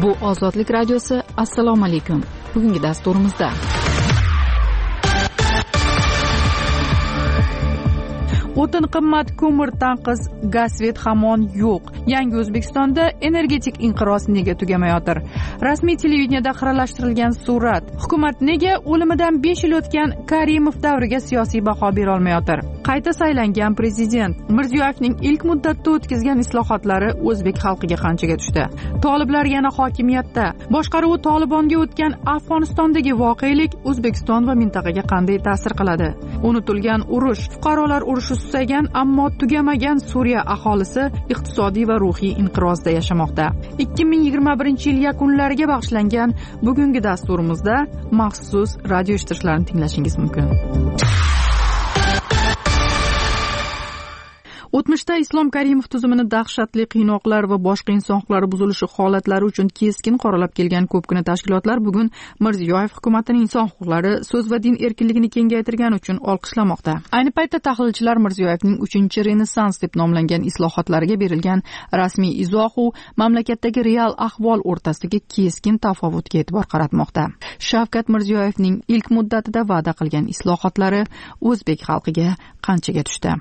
Bu Ozodlik radiosi. Assalomu alaykum. Bugungi dasturimizda o'tin qimmat, ko'mir tanqis, gaz-svet hamon yo'q. Yangi O'zbekistonda energetik inqiroz nega tugamayotir? Rasmiy televideniyada xiralashtirilgan surat. Hukumat nega o'limidan 5 yil o'tgan Karimov davriga siyosiy baho bera olmayotir? Qayta saylangan prezident Mirziyoyevning ilk muddatda o'tkazgan islohotlari o'zbek xalqiga qanchaga tushdi? Toliblar yana hokimiyatda. Boshqaruvi Tolibonga o'tgan Afg'onistondagi voqelik O'zbekiston va mintaqaga qanday ta'sir qiladi? Unutilgan urush, fuqarolar urushi susaygan, ammo tugamagan Suriya aholisi iqtisodiy va ruhiy inqirozda yashamoqda. 2021-yil yakunlariga bag'ishlangan bugungi dasturimizda maxsus radio eshittirishlarni tinglashingiz mumkin. O'tmishda Islom Karimov tuzumini dahshatli qiynoqlar va boshqa inson huquqlari buzilishi holatlari uchun keskin qoralab kelgan ko'pgina tashkilotlar bugun Mirziyoyev hukumatining inson huquqlari, so'z va din erkinligini kengaytirgani uchun olqishlamoqda. Ayni paytda tahlilchilar Mirziyoyevning 3-renessans deb nomlangan islohotlariga berilgan rasmiy izohu mamlakatdagi real ahvol o'rtasidagi keskin tafovutga e'tibor qaratmoqda. Shavkat Mirziyoyevning ilk muddatida va'da qilgan islohotlari o'zbek xalqiga qanchaga tushdi?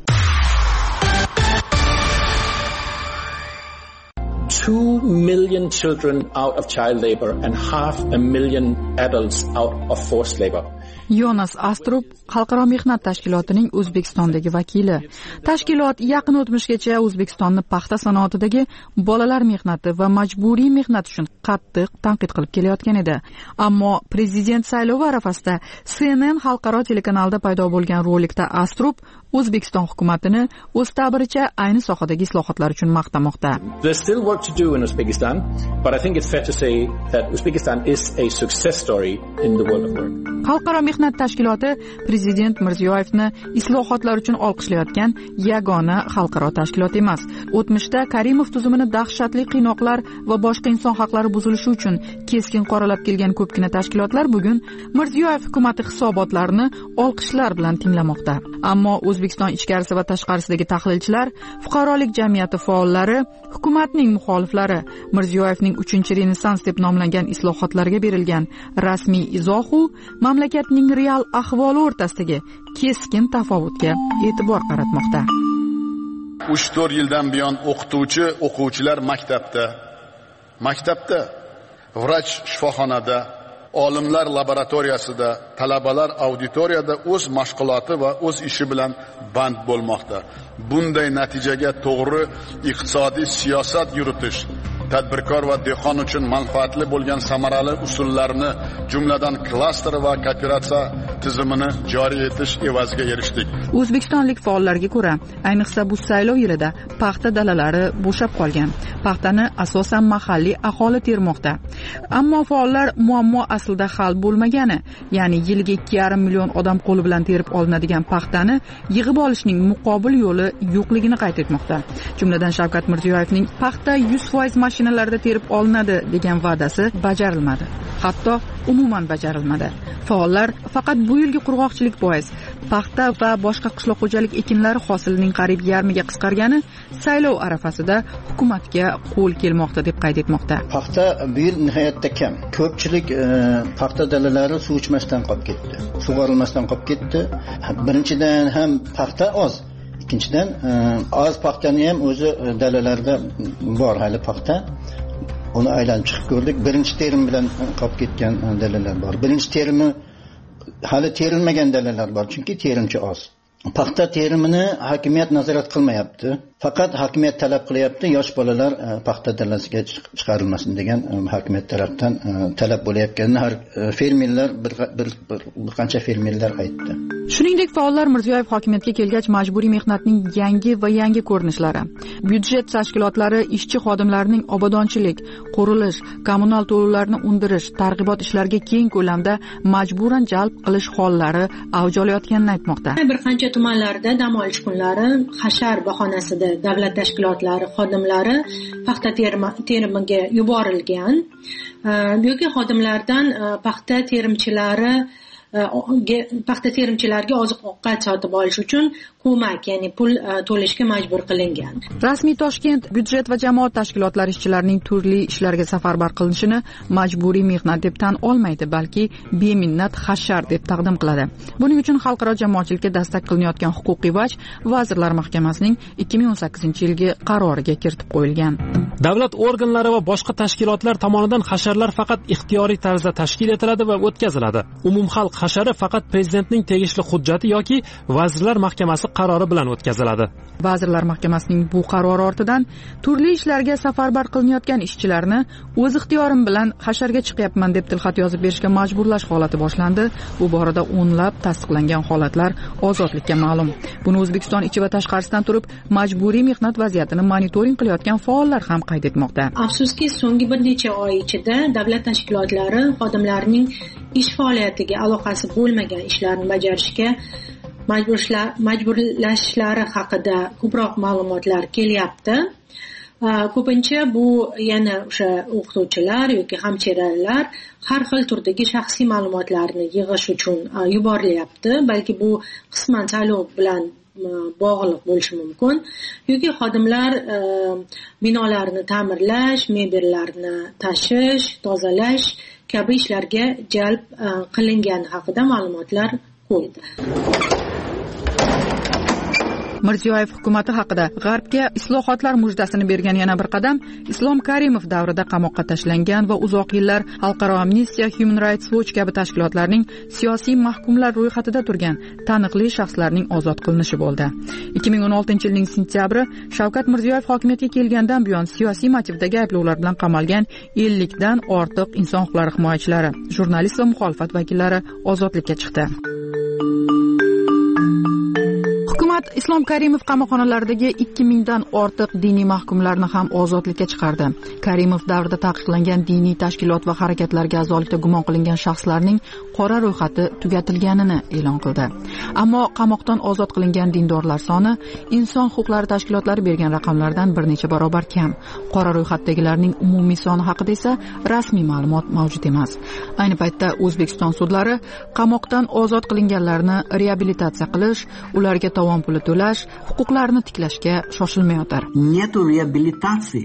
2 million children out of child labor and 500,000 adults out of forced labor. Yonas Astrup Xalqaro mehnat tashkilotining O'zbekistondagi vakili. Tashkilot yaqin o'tmishgacha O'zbekistonni paxta sanoatidagi bolalar mehnati va majburiy mehnat uchun qattiq tanqid qilib kelayotgan edi. Ammo prezident saylovi arafasida CNN xalqaro telekanalida paydo bo'lgan rolikda Astrup O'zbekiston hukumatini o'z ta'biricha ayni sohadagi islohotlar uchun maqtamoqda. There's still work to do in Uzbekistan, but I think it's fair to say that Uzbekistan is a success story in the world of work. Xalqaro mehnat tashkiloti prezident Mirziyoyevni islohotlar uchun olqishlayotgan yagona xalqaro tashkilot emas. O'tmishda Karimov tuzumini dahshatli qiynoqlar va boshqa inson huquqlari buzilishi uchun keskin qoralab kelgan ko'pgina tashkilotlar bugun Mirziyoyev hukumati hisobotlarini olqishlar bilan tinglamoqda. Ammo O'zbekiston ichkarisi va tashqarisidagi tahlilchilar, fuqarolik jamiyati faollari, hukumatning muxoliflari Mirziyoyevning 3-renessans deb nomlangan islohotlarga berilgan rasmiy izohu mamlakatning real ahvoli o'rtasidagi keskin tafovutga e'tibor qaratmoqda. 3-4 yildan buyon o'quvchilar maktabda, vrach shifoxonada, olimlar laboratoriyasida, talabalar auditoriyada o'z mashg'uloti va o'z ishi bilan band bo'lmoqda. Bunday natijaga to'g'ri iqtisodiy siyosat yuritish, tadbirkor va dehqon uchun manfaatli bo'lgan samarali usullarni, jumladan klaster va kooperatsiya tizimini joriy etish evaziga erishdik. O'zbekistonlik faollarga ko'ra, ayniqsa bu saylov yilida paxta dalalari bo'shab qolgan. Paxtani asosan mahalliy aholi termoqda. Ammo faollar muammo aslida hal bo'lmagani, ya'ni yiliga 2,5 million odam qo'li bilan terib olinadigan paxtani yig'ib olishning muqobil yo'li yo'qligini qayd etmoqda. Jumladan Shavkat Mirziyoyevning paxta 100% mashinalarda terib olinadi degan va'dasi bajarilmadi. Hatto umuman bajarilmadi. Faollar faqat bu yilgi qurg'oqchilik bois paxta va boshqa qishloq xo'jalik ekinlari hosilining qariyb yarmiga qisqargani saylov arafasida hukumatga qo'l kelmoqda deb qayd etmoqda. Paxta bu yil nihoyatda kam. Ko'pchilik paxta dalalari suv ichmasdan qolib ketdi. Sug'orilmasdan qolib ketdi. Birinchidan ham paxta oz. Ikkinchidan oz paxtani ham o'zi dalalarda bor hali paxta. Uni aylanib chiqib ko'rdik. Birinchi terim bilan qolib ketgan dalalar bor. Birinchi terimi hali terilmagan dalalar bor, chunki terimchi oz. Paxta terimini hokimiyat nazorat qilmayapti. Faqat hokimiyat talab qilyapti, yosh bolalar paxta dalasiga chiqarilmasin degan hokimiyat tarafdan talab bo'layotganini har fermerlar bir qancha fermerlar aytdi. Shuningdek, faollar Mirziyoyev hokimiyatga kelgach majburiy mehnatning yangi ko'rinishlari, byudjet tashkilotlari ishchi xodimlarining obodonchilik, qurilish, kommunal to'lovlarni undirish, targ'ibot ishlariga keng ko'lamda majburan jalb qilish hollari avj olayotganini aytmoqda. Bir qancha tumanlarda dam olish kunlari hashar bahonasida davlat tashkilotlari xodimlari paxta terimiga yuborilgan yoki xodimlardan paxta terimchilariga oziq ovqat sotib olish uchun ko'mak, ya'ni pul to'lashga majbur qilingan. Rasmiy Toshkent byudjet va jamoat tashkilotlari ishchilarining turli ishlarga safarbar qilinishini majburiy mehnat deb tan olmaydi, balki beminnat hashar deb taqdim qiladi. Buning uchun xalqaro jamoatchilikka dastak qilinayotgan huquqiy vaj Vazirlar Mahkamasining 2018-yilgi qaroriga kiritib qo'yilgan. Davlat organlari va boshqa tashkilotlar tomonidan hasharlar faqat ixtiyoriy tarzda tashkil etiladi va o'tkaziladi. Umumxalq hashari faqat prezidentning tegishli hujjati yoki Vazirlar Mahkamasi qarori bilan o'tkaziladi. Vazirlar Mahkamasining bu qarori ortidan turli ishlarga safarbar qilinayotgan ishchilarni o'z ixtiyorim bilan hasharga chiqyapman deb tilxat yozib berishga majburlash holati boshlandi. Bu borada o'nlab tasdiqlangan holatlar ozodlikka ma'lum. Buni O'zbekiston ichi va tashqarisidan turib majburiy mehnat vaziyatini monitoring qilayotgan faollar ham qayd etmoqda. Afsuski, so'nggi bir necha oy ichida davlat tashkilotlari xodimlarining ish faoliyatiga aloqasi bo'lmagan ishlarni bajarishga majburlashlari haqida ko'proq ma'lumotlar kelyapti. Ko'pincha bu yana o'sha o'qituvchilar yoki hamshiralar har xil turdagi shaxsiy ma'lumotlarni yig'ish uchun yuborilyapti. Balki bu qisman saylov bilan bog'liq bo'lishi mumkin. Yoki xodimlar binolarni ta'mirlash, mebellarni tashish, tozalash kabi ishlarga jalb qilingani haqida ma'lumotlar qo'ydi. Mirziyoyev hukumati haqida G'arbga islohotlar mujdasini bergan yana bir qadam Islom Karimov davrida qamoqqa tashlangan va uzoq yillar Xalqaro Amnistiya, Human Rights Watch kabi tashkilotlarning siyosiy mahkumlar ro'yxatida turgan taniqli shaxslarning ozod qilinishi bo'ldi. 2016-yilning sentyabri Shavkat Mirziyoyev hokimiyatga kelgandan buyon siyosiy motivdagi ayblovlar bilan qamalgan 50 dan ortiq inson huquqlari himoyachilari, jurnalist va muxolifat vakillari ozodlikka chiqdi. Hukumat Islom Karimov qamoqxonalaridagi 2000 dan ortiq diniy mahkumlarni ham ozodlikka chiqardi. Karimov davrida taqiqlangan diniy tashkilot va harakatlarga a'zolikda gumon qilingan shaxslarning qora ro'yxati tugatilganini e'lon qildi. Ammo qamoqdan ozod qilingan dindorlar soni inson huquqlari tashkilotlari bergan raqamlardan bir necha barobar kam. Qora ro'yxatdagilarning umumiy soni haqida esa rasmiy ma'lumot mavjud emas. Ayni paytda O'zbekiston sudlari qamoqdan ozod qilinganlarni reabilitatsiya qilish, ularga tovon puli to'lash, huquqlarini tiklashga shoshilmayotir. Нету реабилитации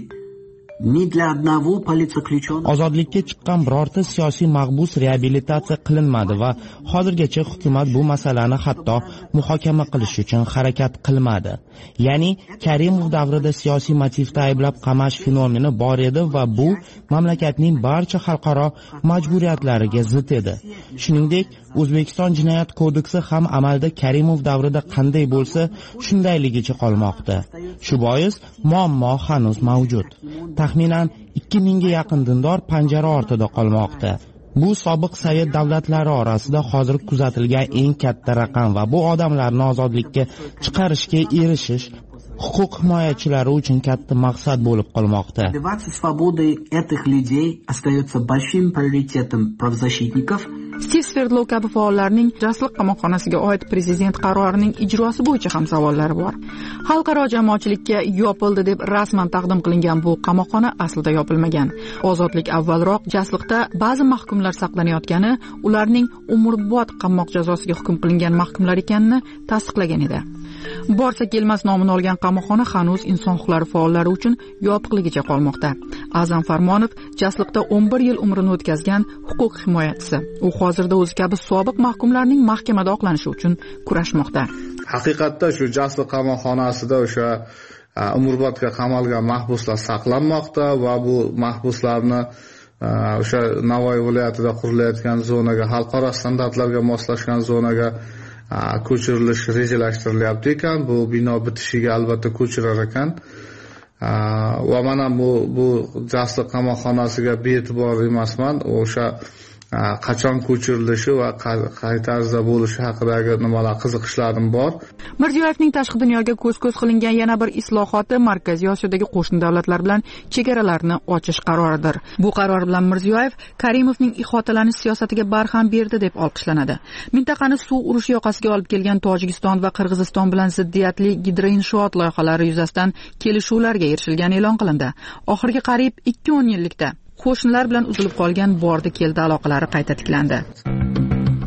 ни для одного политзаключенного. Ozodlikka chiqqan birorta siyosiy mahbus reabilitatsiya qilinmadi va hozirgacha hukumat bu masalani hatto muhokama qilish uchun harakat qilmadi. Ya'ni Karimov davrida siyosiy motivda ayblab qamash fenomeni bor edi va bu mamlakatning barcha xalqaro majburiyatlariga zid edi. Shuningdek, O'zbekiston jinoyat kodeksi ham amalda Karimov davrida qanday bo'lsa, shundayligicha qolmoqda. Shu bois muammo hanuz mavjud. Taxminan 2000 ga yaqin dindor panjara ortida qolmoqda. Bu sobiq Sovet davlatlari orasida hozir kuzatilgan eng katta raqam va bu odamlarni ozodlikka chiqarishga erishish huquq himoyachilari uchun katta maqsad bo'lib qolmoqda. Добиваться свободы этих людей остается большим приоритетом правозащитников. Stiv Sverdlov kabi faollarning Jasliq qamoqxonasiga oid prezident qarorining ijrosi bo'yicha ham savollari bor. Xalqaro jamoatchilikka yopildi deb rasman taqdim qilingan bu qamoqxona aslida yopilmagan. Ozodlik avvalroq Jasliqda ba'zi mahkumlar saqlanayotgani, ularning umrbod qamoq jazosiga hukm qilingan mahkumlar ekanini tasdiqlagan edi. Borsa kelmas nomini olgan qamoqxona hanuz inson huquqlari faollari uchun yopiqligicha qolmoqda. Azam Farmonov Jasliqda 11 yil umrini o'tkazgan huquq himoyachisi. U hozirda o'zi kabi sobiq mahkumlarning mahkamada oqlanishi uchun kurashmoqda. Haqiqatda shu Jasliq qamoqxonasida o'sha umrbodga qamalgan mahbuslar saqlanmoqda va bu mahbuslarni o'sha Navoiy viloyatida qurilayotgan zonaga, xalqaro standartlarga moslashgan zonaga ko'chirilish rejalashtirilyapti ekan. Bu bino bitishiga albatta ko'chirar ekan. Va mana bu Jasliq qamoqxonasiga bee'tibor emasman. O'sha qachon ko'chirilishi va qay tarzda bo'lishi haqidagi nimalar qiziqishlarim bor. Mirziyoyevning tashqi dunyoga ko'z-ko'z qilingan yana bir islohoti Markaziy Osiyodagi qo'shni davlatlar bilan chegaralarni ochish qaroridir. Bu qaror bilan Mirziyoyev Karimovning ihotalanish siyosatiga barham berdi deb olqishlanadi. Mintaqani suv urushi yoqasiga olib kelgan Tojikiston va Qirg'iziston bilan ziddiyatli gidroinshoot loyihalari yuzasidan kelishuvlarga erishilgani e'lon qilindi. Oxirgi qariyb 2 yillikda qo'shnilar bilan uzilib qolgan bordi keldi aloqalari qayta tiklandi.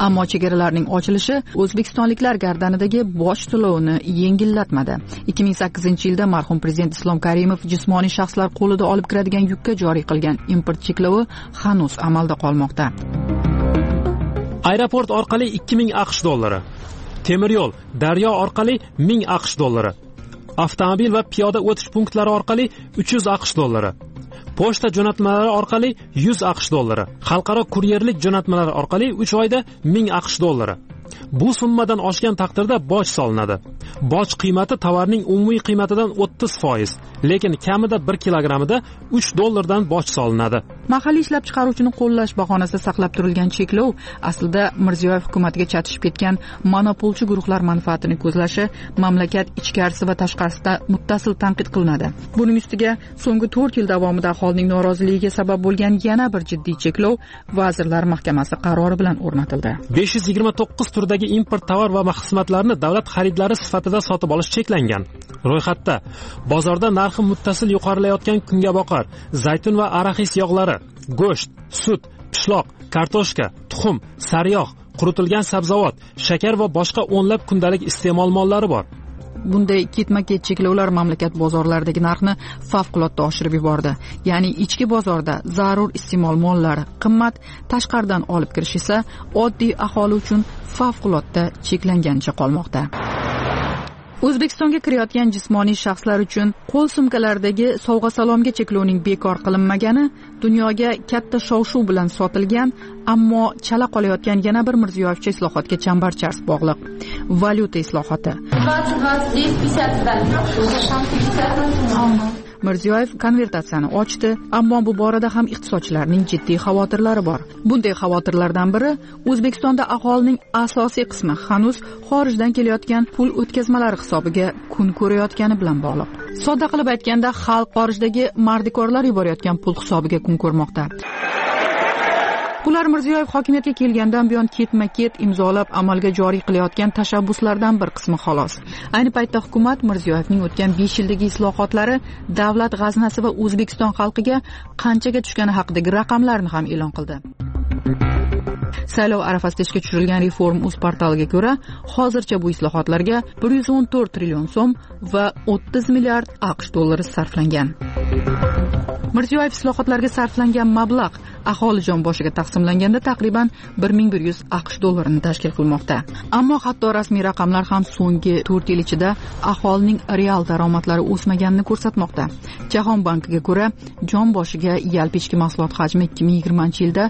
Ammo chegaralarning ochilishi o'zbekistonliklar gardanidagi boj to'lovini yengillatmadi. 2008-yilda marhum prezident Islom Karimov jismoniy shaxslar qo'lida olib kiradigan yukka joriy qilgan import cheklovi hanuz amalda qolmoqda. Aeroport orqali 2000 AQSh dollari, temir yo'l, daryo orqali 1000 AQSh dollari, avtomobil va piyoda o'tish punktlari orqali 300 AQSh dollari, pochta jo'natmalari orqali 100 AQSh dollari, xalqaro kuryerlik jo'natmalari orqali 3 oyda 1000 AQSh dollari. Bu summadan oshgan taqdirda boj solinadi. Boj qiymati tovarning umumiy qiymatidan 30%, lekin kamida 1 kilogramida 3 dollardan boj solinadi. Mahalliy ishlab chiqaruvchini qo'llash bahonasida saqlab turilgan cheklov aslida Mirziyoyev hukumatiga chatishib ketgan monopolchi guruhlar manfaatini ko'zlashi mamlakat ichkarisi va tashqarisida muttasil tanqid qilinadi. Buning ustiga so'nggi 4 yil davomida aholining noroziligiga sabab bo'lgan yana bir jiddiy cheklov Vazirlar Mahkamasi qarori bilan o'rnatildi. 529 turdagi import tovar va mahsulotlarni davlat xaridlari sifatida sotib olish cheklangan. Ro'yxatda bozorda narxi muttasil yuqorilayotgan kungaboqar, zaytun va araxis yog'lari, go'sht, sut, pishloq, kartoshka, tuxum, sariyog', quritilgan sabzavot, shakar va boshqa o'nlab kundalik iste'mol mollari bor. Bunday ketma-ket cheklovlar mamlakat bozorlaridagi narxni favqulodda oshirib yubordi. Ya'ni ichki bozorda zarur iste'mol mollari qimmat, tashqaridan olib kirish esa oddiy aholi uchun favqulodda cheklanganicha qolmoqda. O'zbekistonga kirayotgan jismoniy shaxslar uchun qo'l sumkalaridagi sovg'a-salomga cheklovning bekor qilinmagani dunyoga katta shov-shuv bilan sotilgan, ammo chala qolayotgan yana bir Mirziyoyevcha islohotga chambarchas bog'liq. Valyuta islohoti. Mirziyoyev konvertatsiyani ochdi, ammo bu borada ham iqtisodchilarning jiddiy xavotirlari bor. Bunday xavotirlardan biri O'zbekistonda aholining asosiy qismi hanuz xorijdan kelayotgan pul o'tkazmalari hisobiga kun ko'rayotgani bilan bog'liq. Sodda qilib aytganda, xalq xorijdagi mardikorlar yuborayotgan pul hisobiga kun ko'rmoqda. Bular Mirziyoyev hokimiyatga kelgandan buyon ketma-ket imzolab amalga joriy qilayotgan tashabbuslardan bir qismi xolos. Ayni paytda hukumat Mirziyoyevning o'tgan 5 yildagi islohotlari davlat g'aznasi va O'zbekiston xalqiga qanchaga tushgani haqidagi raqamlarni ham e'lon qildi. Saylov arafasida ishga tushirilgan Reform.uz portaliga ko'ra, hozircha bu islohotlarga 114 trillion so'm va 30 milliard AQSh dollari sarflangan. Mirziyoyev islohotlarga sarflangan mablag' aholi jon boshiga taqsimlanganda taqriban 1100 AQSh dollarini tashkil qilmoqda. Ammo hatto rasmiy raqamlar ham so'nggi 4 yil ichida aholining real daromadlari o'smaganini ko'rsatmoqda. Jahon bankiga ko'ra, jon boshiga yalpi ichki mahsulot hajmi 2020-yilda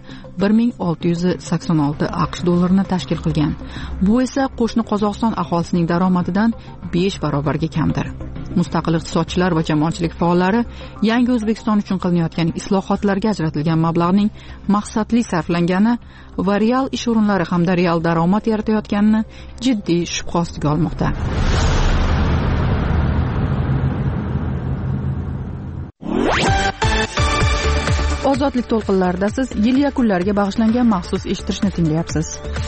1686 AQSh dollarini tashkil qilgan. Bu esa qo'shni Qozog'iston aholisining daromadidan 5 barobarga kamdir. Mustaqil iqtisodchilar va jamoatchilik faollari yangi O'zbekiston uchun qilinayotgan islohotlarga ajratilgan mablag'ning maqsadli sarflangani va real ish o'rinlari hamda real daromad yaratayotganini jiddiy shubha ostiga olmoqda. Ozodlik to'lqinlarida siz yil yakunlariga bag'ishlangan maxsus eshittirishni tinglayapsiz.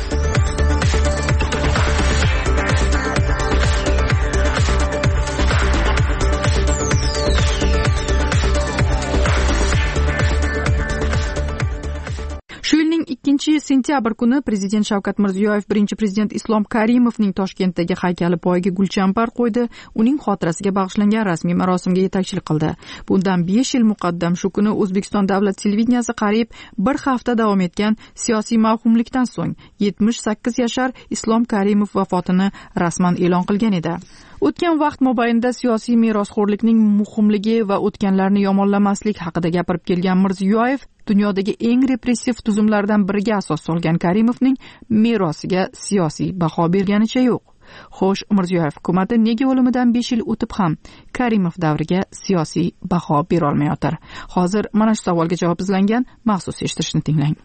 Shu yilning 2-sentyabr kuni prezident Shavkat Mirziyoyev birinchi prezident Islom Karimovning Toshkentdagi haykali poyiga gulchambar qo'ydi. Uning xotirasiga bag'ishlangan rasmiy marosimga yetakchilik qildi. Bundan 5 yil muqaddam shu kuni O'zbekiston davlat televideniyasi qariyb 1 hafta davom etgan siyosiy mavhumlikdan so'ng 78 yashar Islom Karimov vafotini rasman e'lon qilgan edi. O'tgan vaqt mobaynida siyosiy merosxo'rlikning muhimligi va o'tganlarni yomonlamaslik haqida gapirib kelgan Mirziyoyev dunyodagi eng repressiv tuzumlardan biriga asos solgan Karimovning merosiga siyosiy baho berganicha yo'q. Xo'sh, Mirziyoyev hukumati nega o'limidan 5 yil o'tib ham Karimov davriga siyosiy baho bera olmayotir? Hozir mana shu savolga javob izlangan maxsus eshittirishni tinglang.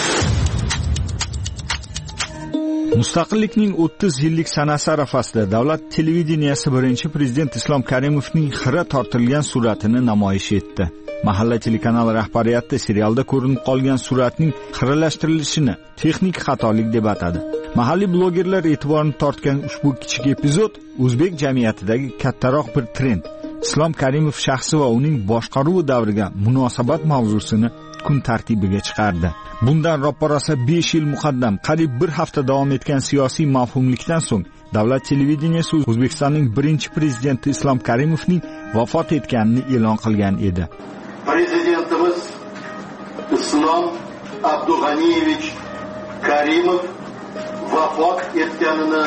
Mustaqillikning 30 yillik sanasi arafasida davlat televideniyasi birinchi prezident Islom Karimovning xira tortilgan suratini namoyish etdi. Mahalla telekanali rahbariyati serialda ko'rinib qolgan suratning xiralashtirilishini texnik xatolik deb atadi. Mahalliy blogerlar e'tiborini tortgan ushbu kichik epizod o'zbek jamiyatidagi kattaroq bir trend, Islom Karimov shaxsi va uning boshqaruvi davriga munosabat mavzusini kun tartibiga chiqardi. Bundan roppa-rosa 5 yil muqaddam qariyb 1 hafta davom etgan siyosiy mavhumlikdan so'ng davlat televideniyesi O'zbekistonning birinchi prezidenti Islom Karimovning vafot etganini e'lon qilgan edi. Prezidentimiz Islom Abdug'aniyevich Karimov vafot etganini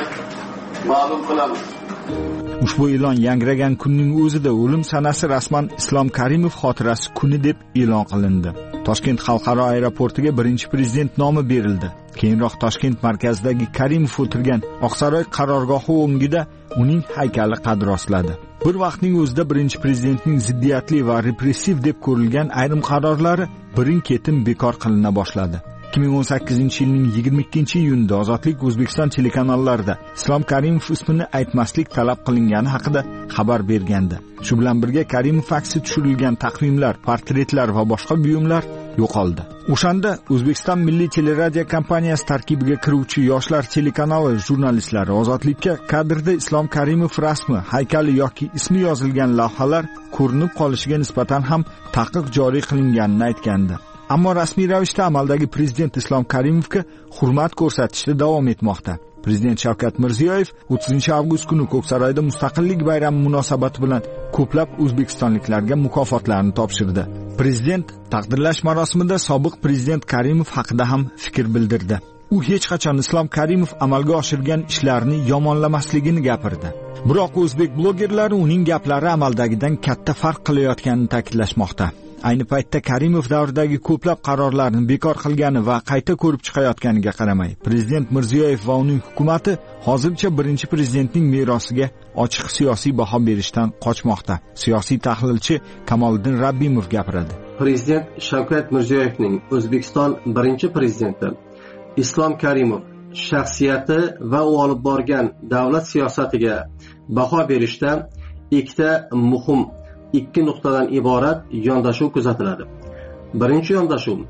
ma'lum qilamiz. Ushbu e'lon yangragan kunning o'zida o'lim sanasi rasman Islom Karimov xotirasi kuni deb e'lon qilindi. Toshkent xalqaro aeroportiga birinchi prezident nomi berildi. Keyinroq Toshkent markazidagi Karimov o'tirgan Oqsaroy qarorgohi o'ngida uning haykali qad rostladi. Bir vaqtning o'zida birinchi prezidentning ziddiyatli va repressiv deb ko'rilgan ayrim qarorlari birin-ketin bekor qilina boshladi. 2018-yilning 22-iyunida Ozodlik O'zbekiston telekanallarida Islom Karimov ismini aytmaslik talab qilingani haqida xabar bergandi. Shu bilan birga Karimov aksi tushirilgan taqvimlar, portretlar va boshqa buyumlar yo'qoldi. O'shanda O'zbekiston Milliy teleradio kompaniyasi tarkibiga kiruvchi yoshlar telekanali jurnalistlari Ozodlikka kadrda Islom Karimov rasmi, haykali yoki ismi yozilgan lavhalar ko'rinib qolishiga nisbatan ham taqiq joriy qilinganini aytgandi. Ammo rasmiy ravishda amaldagi prezident Islom Karimovga hurmat ko'rsatishda davom etmoqda. Prezident Shavkat Mirziyoyev 30-avgust kuni Ko'ksaroyda Mustaqillik bayrami munosabati bilan ko'plab o'zbekistonliklarga mukofotlarni topshirdi. Prezident taqdirlash marosimida sobiq prezident Karimov haqida ham fikr bildirdi. U hech qachon Islom Karimov amalga oshirgan ishlarni yomonlamasligini gapirdi. Biroq o'zbek blogerlari uning gaplari amaldagidan katta farq qilayotganini ta'kidlashmoqda. Ayni paytda Karimov davridagi ko'plab qarorlarni bekor qilgani va qayta ko'rib chiqayotganiga qaramay, prezident Mirziyoyev va uning hukumatı hozircha birinchi prezidentning merosiga ochiq siyosiy baho berishdan qochmoqda. Siyosiy tahlilchi Kamoliddin Rabbimov gapiradi. Prezident Shavkat Mirziyoyevning O'zbekiston birinchi prezidenti Islom Karimov shaxsiyati va u olib borgan davlat siyosatiga baho berishda ikkita muhim ikki nuqtadan iborat yondashuv kuzatiladi. Birinchi yondashuv,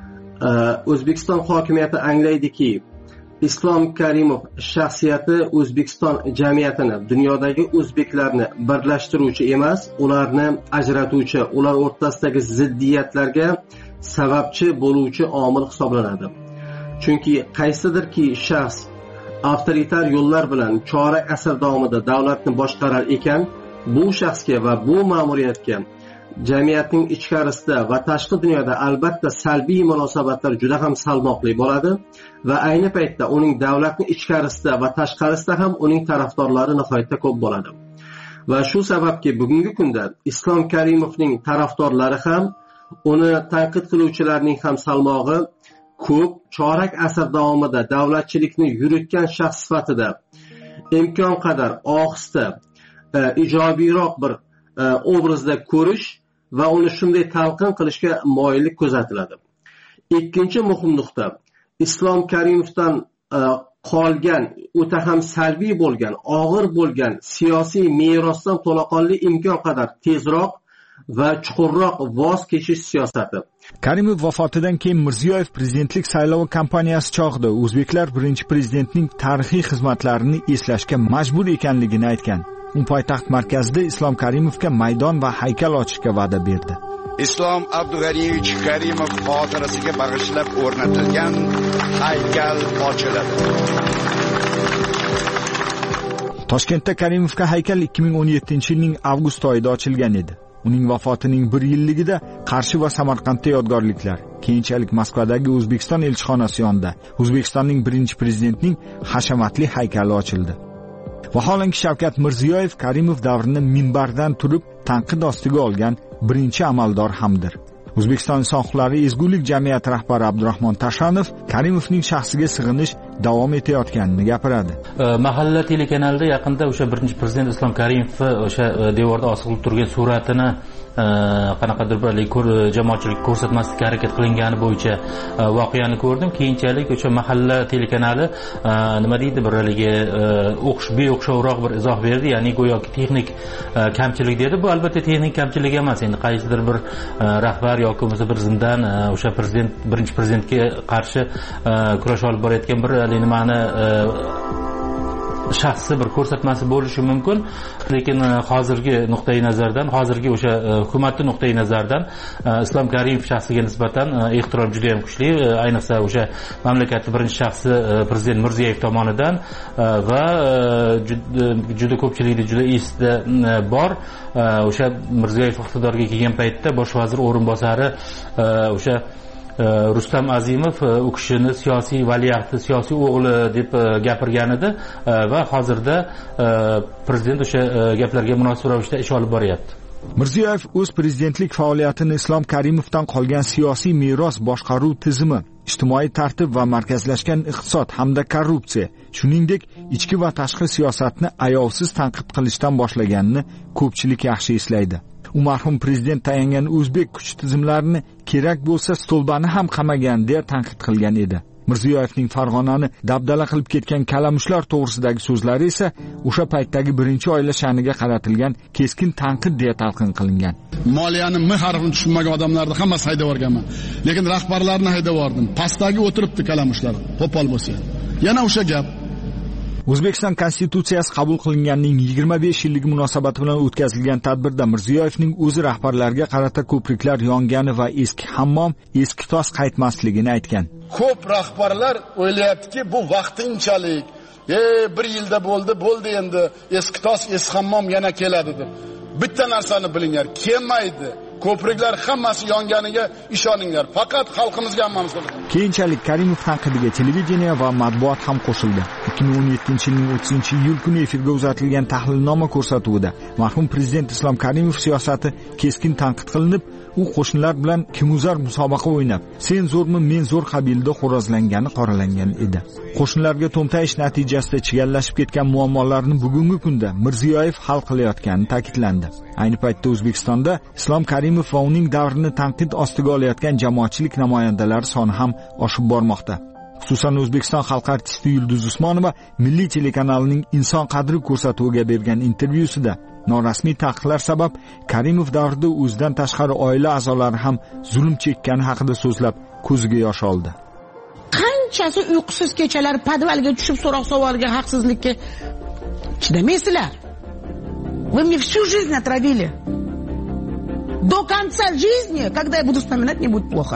O'zbekiston hokimiyati anglaydiki, Islom Karimov shaxsiyati O'zbekiston jamiyatini, dunyodagi o'zbeklarni birlashtiruvchi emas, ularni ajratuvchi, ular o'rtasidagi ziddiyatlarga sababchi bo'luvchi omil hisoblanadi. Chunki qaysidirki shaxs avtoritar yo'llar bilan chorak asr davomida davlatni boshqarar ekan, bu shaxsga va bu ma'muriyatga jamiyatning ichkarisida va tashqi dunyoda albatta salbiy munosabatlar juda ham salmoqli bo'ladi va ayni paytda uning davlatning ichkarisida va tashqarisida ham uning tarafdorlari nihoyatda ko'p bo'ladi. Va shu sababki bugungi kunda Islom Karimovning tarafdorlari ham, uni tanqid qiluvchilarning ham salmog'i ko'p. Chorak asr davomida davlatchilikni yuritgan shaxs sifatida imkon qadar ohista ijobiyroq bir obrazda ko'rish va uni shunday talqin qilishga moyillik kuzatiladi. Ikkinchi muhim nuqta, Islom Karimovdan qolgan o'ta ham salbiy bo'lgan, og'ir bo'lgan siyosiy merosdan to'laqonli imkon qadar tezroq va chuqurroq voz kechish siyosati. Karimov vafotidan keyin Mirziyoyev prezidentlik saylovi kampaniyasi chog'ida o'zbeklar birinchi prezidentning tarixiy xizmatlarini eslashga majbur ekanligini aytgan. U poytaxt markazida Islom Karimovga maydon va haykal ochishga va'da berdi. Islom Abdug'aniyevich Karimov xotirasiga bag'ishlab o'rnatilgan haykal ochiladi. Toshkentda Karimovga haykal 2017-yilning avgust oyida ochilgan edi. Uning vafotining 1 yilligida Qarshi va Samarqandda yodgorliklar, keyinchalik Moskvadagi O'zbekiston elchixonasi yonida O'zbekistonning birinchi prezidentining hashamatli haykali ochildi. Vaholanki Shavkat Mirziyoyev Karimov davrini minbardan turib tanqid ostiga olgan birinchi amaldor hamdir. O'zbekiston inson huquqlari ezgulik jamiyati rahbari Abdurahmon Tashanov Karimovning shaxsiga sig'inish davom etayotganini gapiradi. Mahalla telekanalida yaqinda o'sha birinchi prezident Islom Karimov o'sha devorda osilib turgan suratini qanaqadir bir jamoatchilik ko'rsatmaslikka harakat qilingani bo'yicha voqeani ko'rdim. Keyinchalik o'sha mahalla telekanali nima deydi, bir beo'xshovroq bir izoh berdi, ya'ni go'yoki texnik kamchilik dedi. Bu albatta texnik kamchilik emas. Endi qaysidir bir rahbar yoki bo'lmasa bir zimdan o'sha birinchi prezidentga qarshi kurash olib borayotgan bir nimani shaxsi bir ko'rsatmasi bo'lishi mumkin, lekin hozirgi nuqtai nazardan, hozirgi o'sha hukumatning nuqtai nazaridan Islom Karimov shaxsiga nisbatan ehtirom juda ham kuchli, ayniqsa o'sha mamlakatning birinchi shaxsi prezident Mirziyoyev tomonidan va juda ko'pchilikda juda esda bor, o'sha Mirziyoyev iqtidorga kelgan paytda bosh vazir o'rinbosari o'sha Rustam Azimov u kishini siyosiy valiahdi, siyosiy o'g'li deb gapirgan edi va hozirda prezident o'sha gaplarga munosib ravishda ish olib boryapti. Mirziyoyev o'z prezidentlik faoliyatini Islom Karimovdan qolgan siyosiy meros, boshqaruv tizimi, ijtimoiy tartib va markazlashgan iqtisod hamda korrupsiya, shuningdek ichki va tashqi siyosatni ayovsiz tanqid qilishdan boshlaganini ko'pchilik yaxshi eslaydi. U marhum prezident tayangan o'zbek kuch tizimlarini kerak bo'lsa stolbani ham qamagan deya tanqid qilgan edi. Mirziyoyevning Farg'onani dabdala qilib ketgan kalamushlar to'g'risidagi so'zlari esa o'sha paytdagi birinchi oila sha'niga qaratilgan keskin tanqid deya talqin qilingan. Moliyani m harfini tushunmagan odamlarni hammasi haydab yuborganman, lekin rahbarlarni haydab yubordim. Pastdagi o'tiribdi kalamushlar, qo'pol bo'lsa. Yana o'sha gap. O'zbekiston konstitutsiyasi qabul qilinganining 25 yilligi munosabati bilan o'tkazilgan tadbirda Mirziyoyevning o'zi rahbarlarga qarata ko'priklar yongani va eski hammom, eski tos qaytmasligini aytgan. Ko'p rahbarlar o'ylayaptiki, bu vaqtinchalik, bir yilda bo'ldi endi, eski tos, eski hammom yana keladi deb. Bitta narsani bilinglar, kelmaydi. Ko'priklar hammasi yonganiga ishoninglar. Faqat xalqimizga hammamiz. Keyinchalik Karimov tanqidiga televideniya va matbuot ham qo'shildi. 2017-yilning 30-iyul kuni efirga uzatilgan tahlilnoma ko'rsatuvida marhum prezident Islom Karimov siyosati keskin tanqid qilinib, u qo'shnilar bilan kimuzar musobaqa o'ynab, sen zo'rmi, men zo'r qabilida xo'rozlangani qoralangan edi. Qo'shnilarga to'ntayish natijasida chigallashib ketgan muammolarni bugungi kunda Mirziyoyev hal qilayotgani ta'kidlandi. Ayni paytda O'zbekistonda Islom Karimov va uning davrini tanqid ostiga olayotgan jamoatchilik namoyandalari soni ham oshib bormoqda. Xususan O'zbekiston xalq artisti Yulduz Usmonova Milliy telekanalining Inson qadri ko'rsatuviga bergan intervyusida norasmiy taqiqlar sabab Karimov davrida o'zidan tashqari oila a'zolari ham zulm chekkani haqida so'zlab ko'ziga yosh oldi. Qanchasi uyqusiz kechalar podvalga tushib so'roq savolga haqsizlikka chidamaysizlar. Вы мне всю жизнь отравили. До конца жизни, когда я буду вспоминать, мне будет плохо.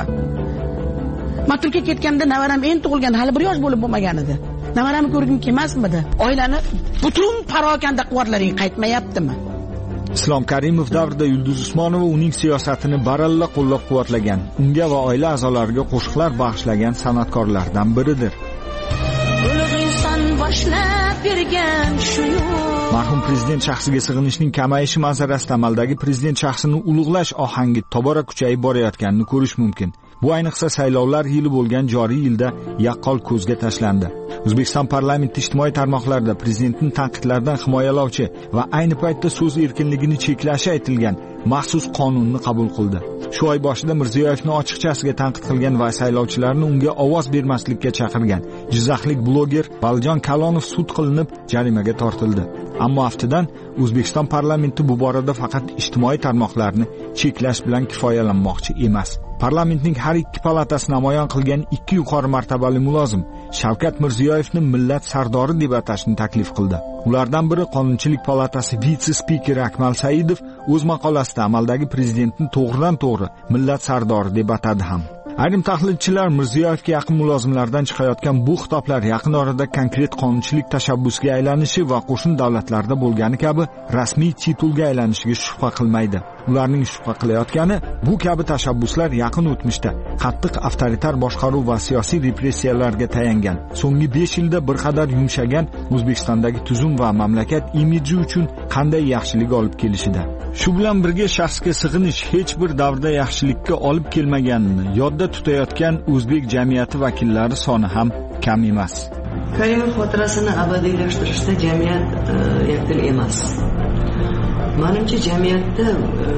Men Turkiya ketganda navaram endi tug'ilgan, hali bir yosh bo'lib bo'lmagan edi. Navaramni ko'rgim kelmasmidi? Oilani butun parokanda quvvatlaring qaytmayaptimi? Islom Karimov davrida Yulduz Usmonova uning siyosatini baralla qo'llab-quvvatlagan, unga va oila a'zolariga qo'shiqlar bag'ishlagan san'atkorlardan biridir. Marhum prezident shaxsiga sig'inishning kamayishi manzarasida amaldagi prezident shaxsini ulug'lash ohangi tobora kuchayib borayotganini ko'rish mumkin. Bu ayniqsa saylovlar yili bo'lgan joriy yilda yaqqol ko'zga tashlandi. O'zbekiston parlamenti ijtimoiy tarmoqlarda prezidentning tanqidlardan himoyalovchi va ayni paytda so'z erkinligini cheklashi aytilgan maxsus qonunni qabul qildi. Shu oy boshida Mirziyoyevni ochiqchasiga tanqid qilgan va saylovchilarni unga ovoz bermaslikka chaqirgan jizzaxlik bloger Baljon Kalonov sud qilinib jarimaga tortildi. Ammo aftidan O'zbekiston parlamenti bu borada faqat ijtimoiy tarmoqlarni cheklash bilan kifoyalanmoqchi emas. Parlamentning har ikki palatasi namoyon qilgan ikki yuqori martabali mulozim Shavkat Mirziyoyevni millat sardori deb atashni taklif qildi. Ulardan biri Qonunchilik palatasi vitse-spikeri Akmal Saidov o'z maqolasida amaldagi prezidentni to'g'ridan-to'g'ri millat sardori deb atadi ham. Ayrim tahlilchilar Mirziyoyevga yaqin mulozimlardan chiqayotgan bu xitoblar yaqin orada konkret qonunchilik tashabbusiga aylanishi va qo'shni davlatlarda bo'lgani kabi rasmiy titulga aylanishiga shubha qilmaydi. Ularning shubha qilayotgani bu kabi tashabbuslar yaqin o'tmishda qattiq avtoritar boshqaruv va siyosiy repressiyalarga tayangan, so'nggi 5 yilda bir qadar yumshagan O'zbekistondagi tuzum va mamlakat imidji uchun qanday yaxshilik olib kelishida. Shu bilan birga shaxsga sig'inish hech bir davrda yaxshilikka olib kelmaganini yodda tutayotgan o'zbek jamiyati vakillari soni ham kam emas. Karimov xotirasini abadiylashtırishda jamiyat yakdil emas. Menimcha jamiyatda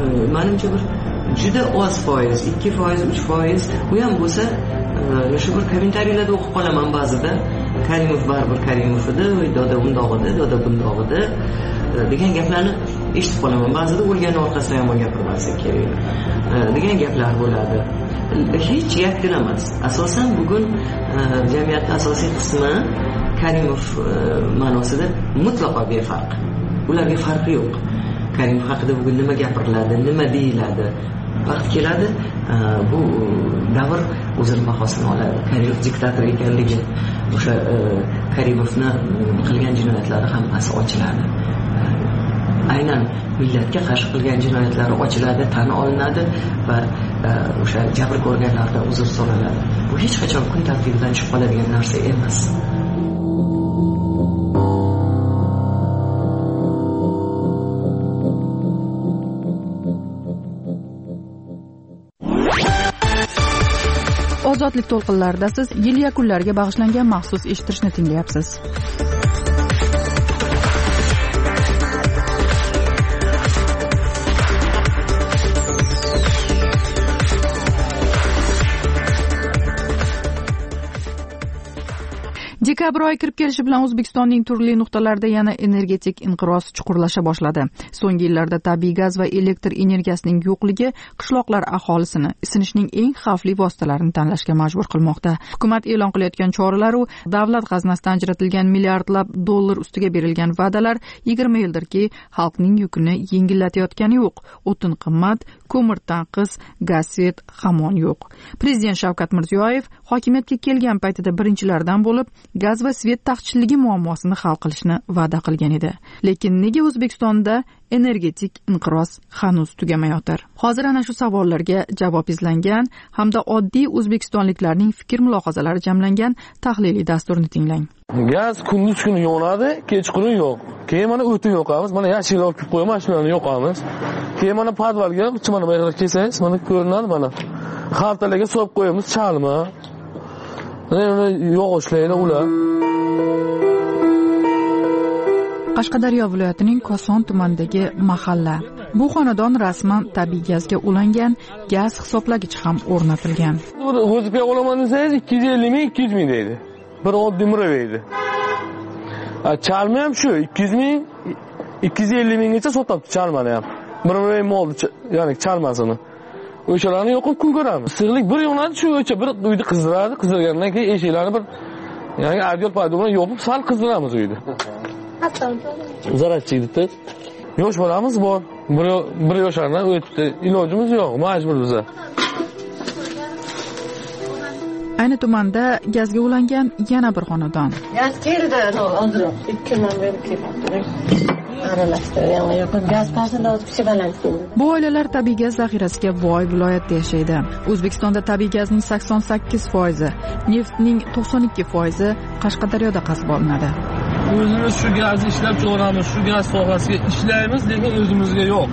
bir juda oz foiz, 2%, 3%, u ham bo'lsa shu bir kommentariyalarda o'qib qolaman ba'zida. Karimov baribir Karimov edi, doda undoq edi, doda bundoq edi degan gaplarni eshitib qolaman. Ba'zida o'lganning orqasidan yomon gapirmaslik kerak degan gaplar bo'ladi. Hech yakdil emas. Asosan bugun jamiyatning asosiy qismi Karimov ma'nosida mutlaqo befarq. Ularga farqi yo'q. Karimov haqida bugun nima gapiriladi, nima deyiladi. Vaqt keladi, bu davr o'zini bahosini oladi. Karimov diktator ekanligi, o'sha Karimovni qilgan jinoyatlari hammasi ochiladi. Aynan millatga qarshi qilgan jinoyatlari ochiladi, tan olinadi va o'sha jabr ko'rganlardan uzr so'raladi. Bu hech qachon kun tartibidan chiqib qoladigan narsa emas. Ozodlik to'lqinlarida siz yil yakunlariga bag'ishlangan maxsus eshittirishni tinglayapsiz. Dekabr oyi kirib kelishi bilan O'zbekistonning turli nuqtalarida yana energetik inqiroz chuqurlasha boshladi. So'nggi yillarda tabiiy gaz va elektr energiyasining yo'qligi qishloqlar aholisini isinishning eng xavfli vositalarini tanlashga majbur qilmoqda. Hukumat e'lon qilayotgan choralar u davlat xazinasidan ajratilgan milliardlab dollar ustiga berilgan va'dalar 20 yildirki xalqning yukini yengillatayotgani yo'q. O'tin qimmat, ko'mir tanqis, gaz svet hamon yo'q. Prezident Shavkat Mirziyoyev hokimiyatga kelgan paytida birinchilardan bo'lib gaz va svet taqchilligi muammosini hal qilishni va'da qilgan edi. Lekin nega O'zbekistonda energetik inqiroz hanuz tugamayotir? Hozir ana shu savollarga javob izlangan hamda oddiy o'zbekistonliklarning fikr-mulohazalari jamlangan tahliliy dasturni tinglang. Gaz kunduz kuni yonadi, kechqurun yo'q. Keyin mana o'tin yoqamiz, mana yashil olib qo'yib mashinani yoqamiz. Keyin mana podvalga chimani bayroq kelsangiz, mana ko'rinadi mana. Xaltalarga solib qo'yamiz chalma. Yog'ochlaydi ular. Qashqadaryo viloyatining Koson tumanidagi mahalla. Bu xonadon rasman tabiiy gazga ulangan gaz hisoblagich ham o'rnatilgan. O'zbek olaman desangiz 250 ming, 200 ming deydi. Bir oddiy miraveydi. Chalma ham shu 200 ming, 250 minggacha sotyapti chalmani ham. Miravey moldi, ya'ni chalmasini. O'shalarni yoqib kun ko'ramiz. Issiqlik bir yonadi shu o'cha bir uyni qizdiradi, qizdirgandan keyin eshiklarni bir ya'ni adyol paydo bilan yopib sal qizdiramiz uyni. Zaratchikda yosh bolamiz bor. Bir yoshlardan o'tdi. Ilojimiz yo'q, majbur biza. Ayni tumanda gazga ulangan yana bir xonadon. Gaz keldi, hozir 2 kun berib keldi. Bu oilalar tabiiy gaz zaxirasiga boy viloyatda yashaydi. O'zbekistonda tabiiy gazning 88%, neftning 92% Qashqadaryoda qazib olinadi. O'zimiz shu gazni ishlab chiqaramiz, shu gaz sohasiga ishlaymiz, lekin o'zimizga yo'q.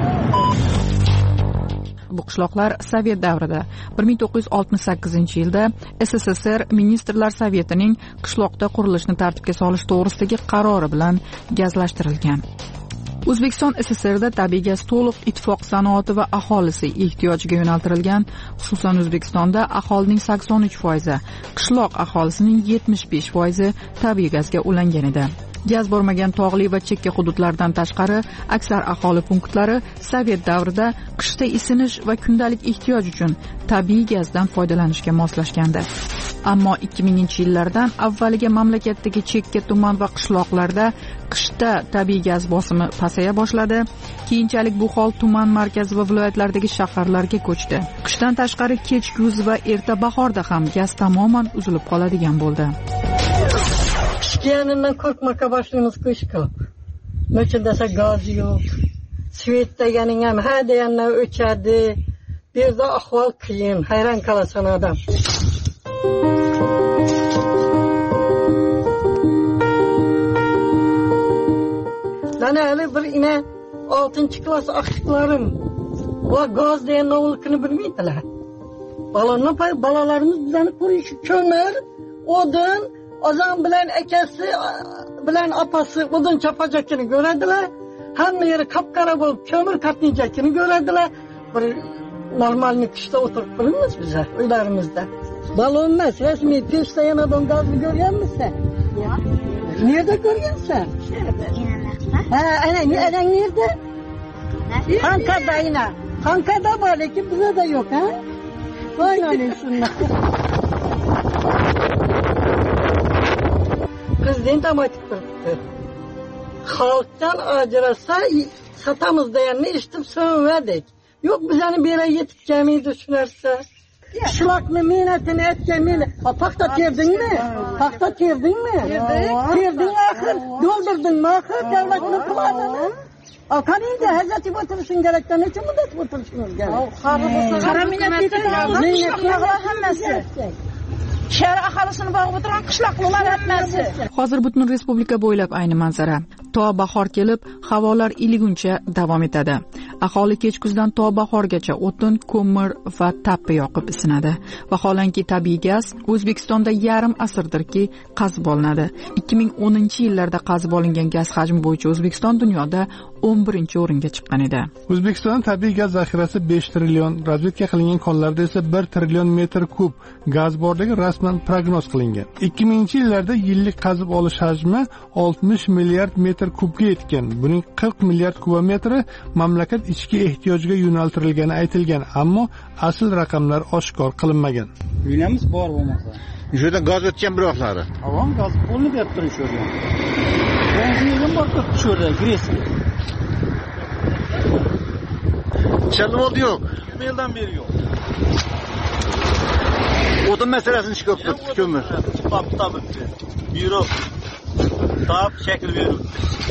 Bu qishloqlar Sovet davrida 1968-yilda SSSR Ministrlar Sovetining qishloqda qurilishni tartibga solish to'g'risidagi qarori bilan gazlashtirilgan. O'zbekiston SSRda tabiiy gaz to'liq ittifoq sanoati va aholisi ehtiyojiga yo'naltirilgan, xususan O'zbekistonda aholining 83%, qishloq aholisining 75% tabiiy gazga ulangan edi. Gaz bormagan tog'li va chekka hududlardan tashqari aksar aholi punktlari Sovet davrida qishda isinish va kundalik ehtiyoj uchun tabiiy gazdan foydalanishga moslashgandi. Ammo 2000-yillardan avvaliga mamlakatdagi chekka tuman va qishloqlarda qishda tabiiy gaz bosimi pasaya boshladi. Keyinchalik bu hol tuman markazi va viloyatlardagi shaharlarga ko'chdi. Qishdan tashqari kech kuz va erta bahorda ham gaz tamoman uzilib qoladigan bo'ldi. Yanından korkmaka başlayımız kışkı. Möçüldese gaz yok. Svet degenin hem her deyenler öçerdi. Bir de ahval kıyın. Hayran kalasın adam. Ben öyle bir yine 6. klas akışıklarım. O gaz diyen oğulukunu bilmeydiler. Balalarımız bizden kuruşu kömür, odun, Ozan bilen ekesi, bilen apası odun çapacakını görediler. Hem yeri kapkara bulup kömür katlayacakını görediler. Bir normal kışta oturup bulunmaz bize, uylarımızda. Balonmaz, resmi pişleyen adam gazlı görüyor musun sen? Ya. Nerede görüyorsun sen? Nerede? Hanka'da yine. Hanka'da var ki bize de yok ha? Aynen şunlar. prezident ham aytib turibdi. Xalqdan ajrasa satamiz deganini eshitib so'nvadik. Yo'q, bizani bera yetib kelmaydi shu narsa. Qishloqni mehnatini etgan meni paxta terdingmi? Paxta terdingmi? Terding axir, do'ldirdingmi axir davlatni pullarini? Qaniydi hajatib o'tirishing kerakda, nechun muddat o'tirishing kerak? Qara mehnatlar hammasi. Shahar aholisini bog'ib o'tirgan qishloqlar hammasi. Hozir butun respublika bo'ylab ayni manzara. To bahor kelib, havolar iliguncha davom etadi. Aholi kech kuzdan to bahorgacha o'tin, ko'mir va tappi yoqib isinadi. Vaholanki tabiiy gaz O'zbekistonda yarim asrdirki qazib olinadi. 2010-yillarda qazib olingan gaz hajmi bo'yicha O'zbekiston dunyoda 11-o'ringa chiqqan edi. O'zbekistonda tabiiy gaz zaxirasi 5 trillion, razvedka qilingan konlarda esa 1 trillion metr kub gaz borligi rasman prognoz qilingan. 2000-yillarda yillik qazib olish hajmi 60 milliard metr kubga yetgan. Buning 40 milliard kubometri mamlakat ichki ehtiyojiga yo'naltirilgani aytilgan, ammo asl raqamlar oshkor qilinmagan. Uyimiz bor bo'lmasa. Shu yerda gaz o'tgan biroqlari. Avom gaz qo'lni deb turish o'rgan. Benzin bor shu yerda, Gretsiya. Chalvod yo'q. Yildan beri yo'q. O'tin masalasini chiqib turibdi, ko'mir. Tabii. Buyruq. Tab shakl berib.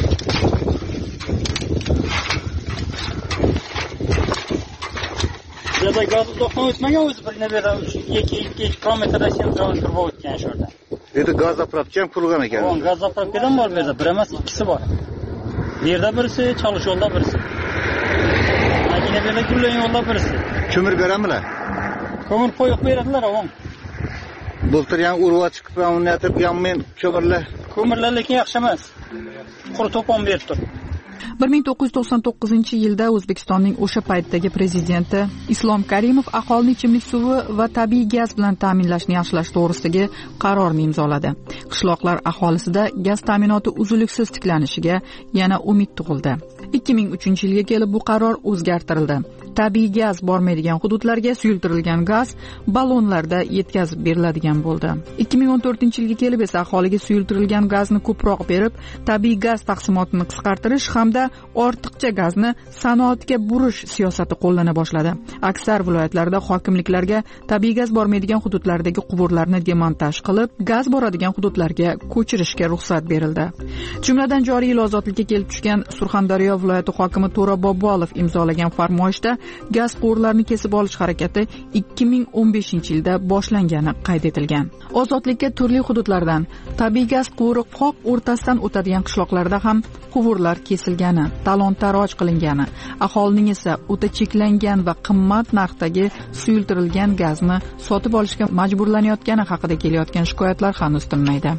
Burada gaz to'xtab o'tmagan o'zi bir nima 2 kilometrda sentral turib o'tgan shu yerda. Endi gaz zapravka ham qurgan ekan. O'ng gaz zapravkadan bor bu yerda, bir emas ikkisi bor. Bu yerda birisi, Chalish yo'lda birisi. Makina berib turgan yo'lda birisi. Ko'mir beramizlar? Ko'mir qo'yib beradilar, o'ng. Bultur ham urva chiqib, uni aytib men ko'mirlar lekin yaxshi emas. Qurib to'pon berib tur. 1999-yilda O'zbekistonning o'sha paytdagi prezidenti Islom Karimov aholini ichimlik suvi va tabiiy gaz bilan ta'minlashni yaxshilash to'g'risidagi qarorni imzoladi. Qishloqlar aholisida gaz ta'minoti uzluksiz tiklanishiga yana umid tug'ildi. 2003-yilga kelib bu qaror o'zgartirildi. Tabiiy gaz bormaydigan hududlarga suyultirilgan gaz ballonlarda yetkazib beriladigan bo'ldi. 2014-yilga kelib esa aholiga suyultirilgan gazni ko'proq berib, tabiiy gaz taqsimotini qisqartirish hamda ortiqcha gazni sanoatga burish siyosati qo'llana boshladi. Aksar viloyatlarda hokimliklarga tabiiy gaz bormaydigan hududlardagi quvurlarni demontaj qilib, gaz boradigan hududlarga ko'chirishga ruxsat berildi. Jumladan joriy yil ozodlikka kelib tushgan Surxondaryo viloyati hokimi To'ra Bobolov imzolagan farmoyishda gaz quvurlarini kesib olish harakati 2015-yilda boshlangani qayd etilgan. Ozodlikka turli hududlardan tabiiy gaz quvuri qoq o'rtasidan o'tadigan qishloqlarda ham quvurlar kesilgani, talon-taroj qilingani, aholining esa o'ta cheklangan va qimmat narxdagi suyultirilgan gazni sotib olishga majburlanayotgani haqida kelayotgan shikoyatlar hanuz tinmaydi.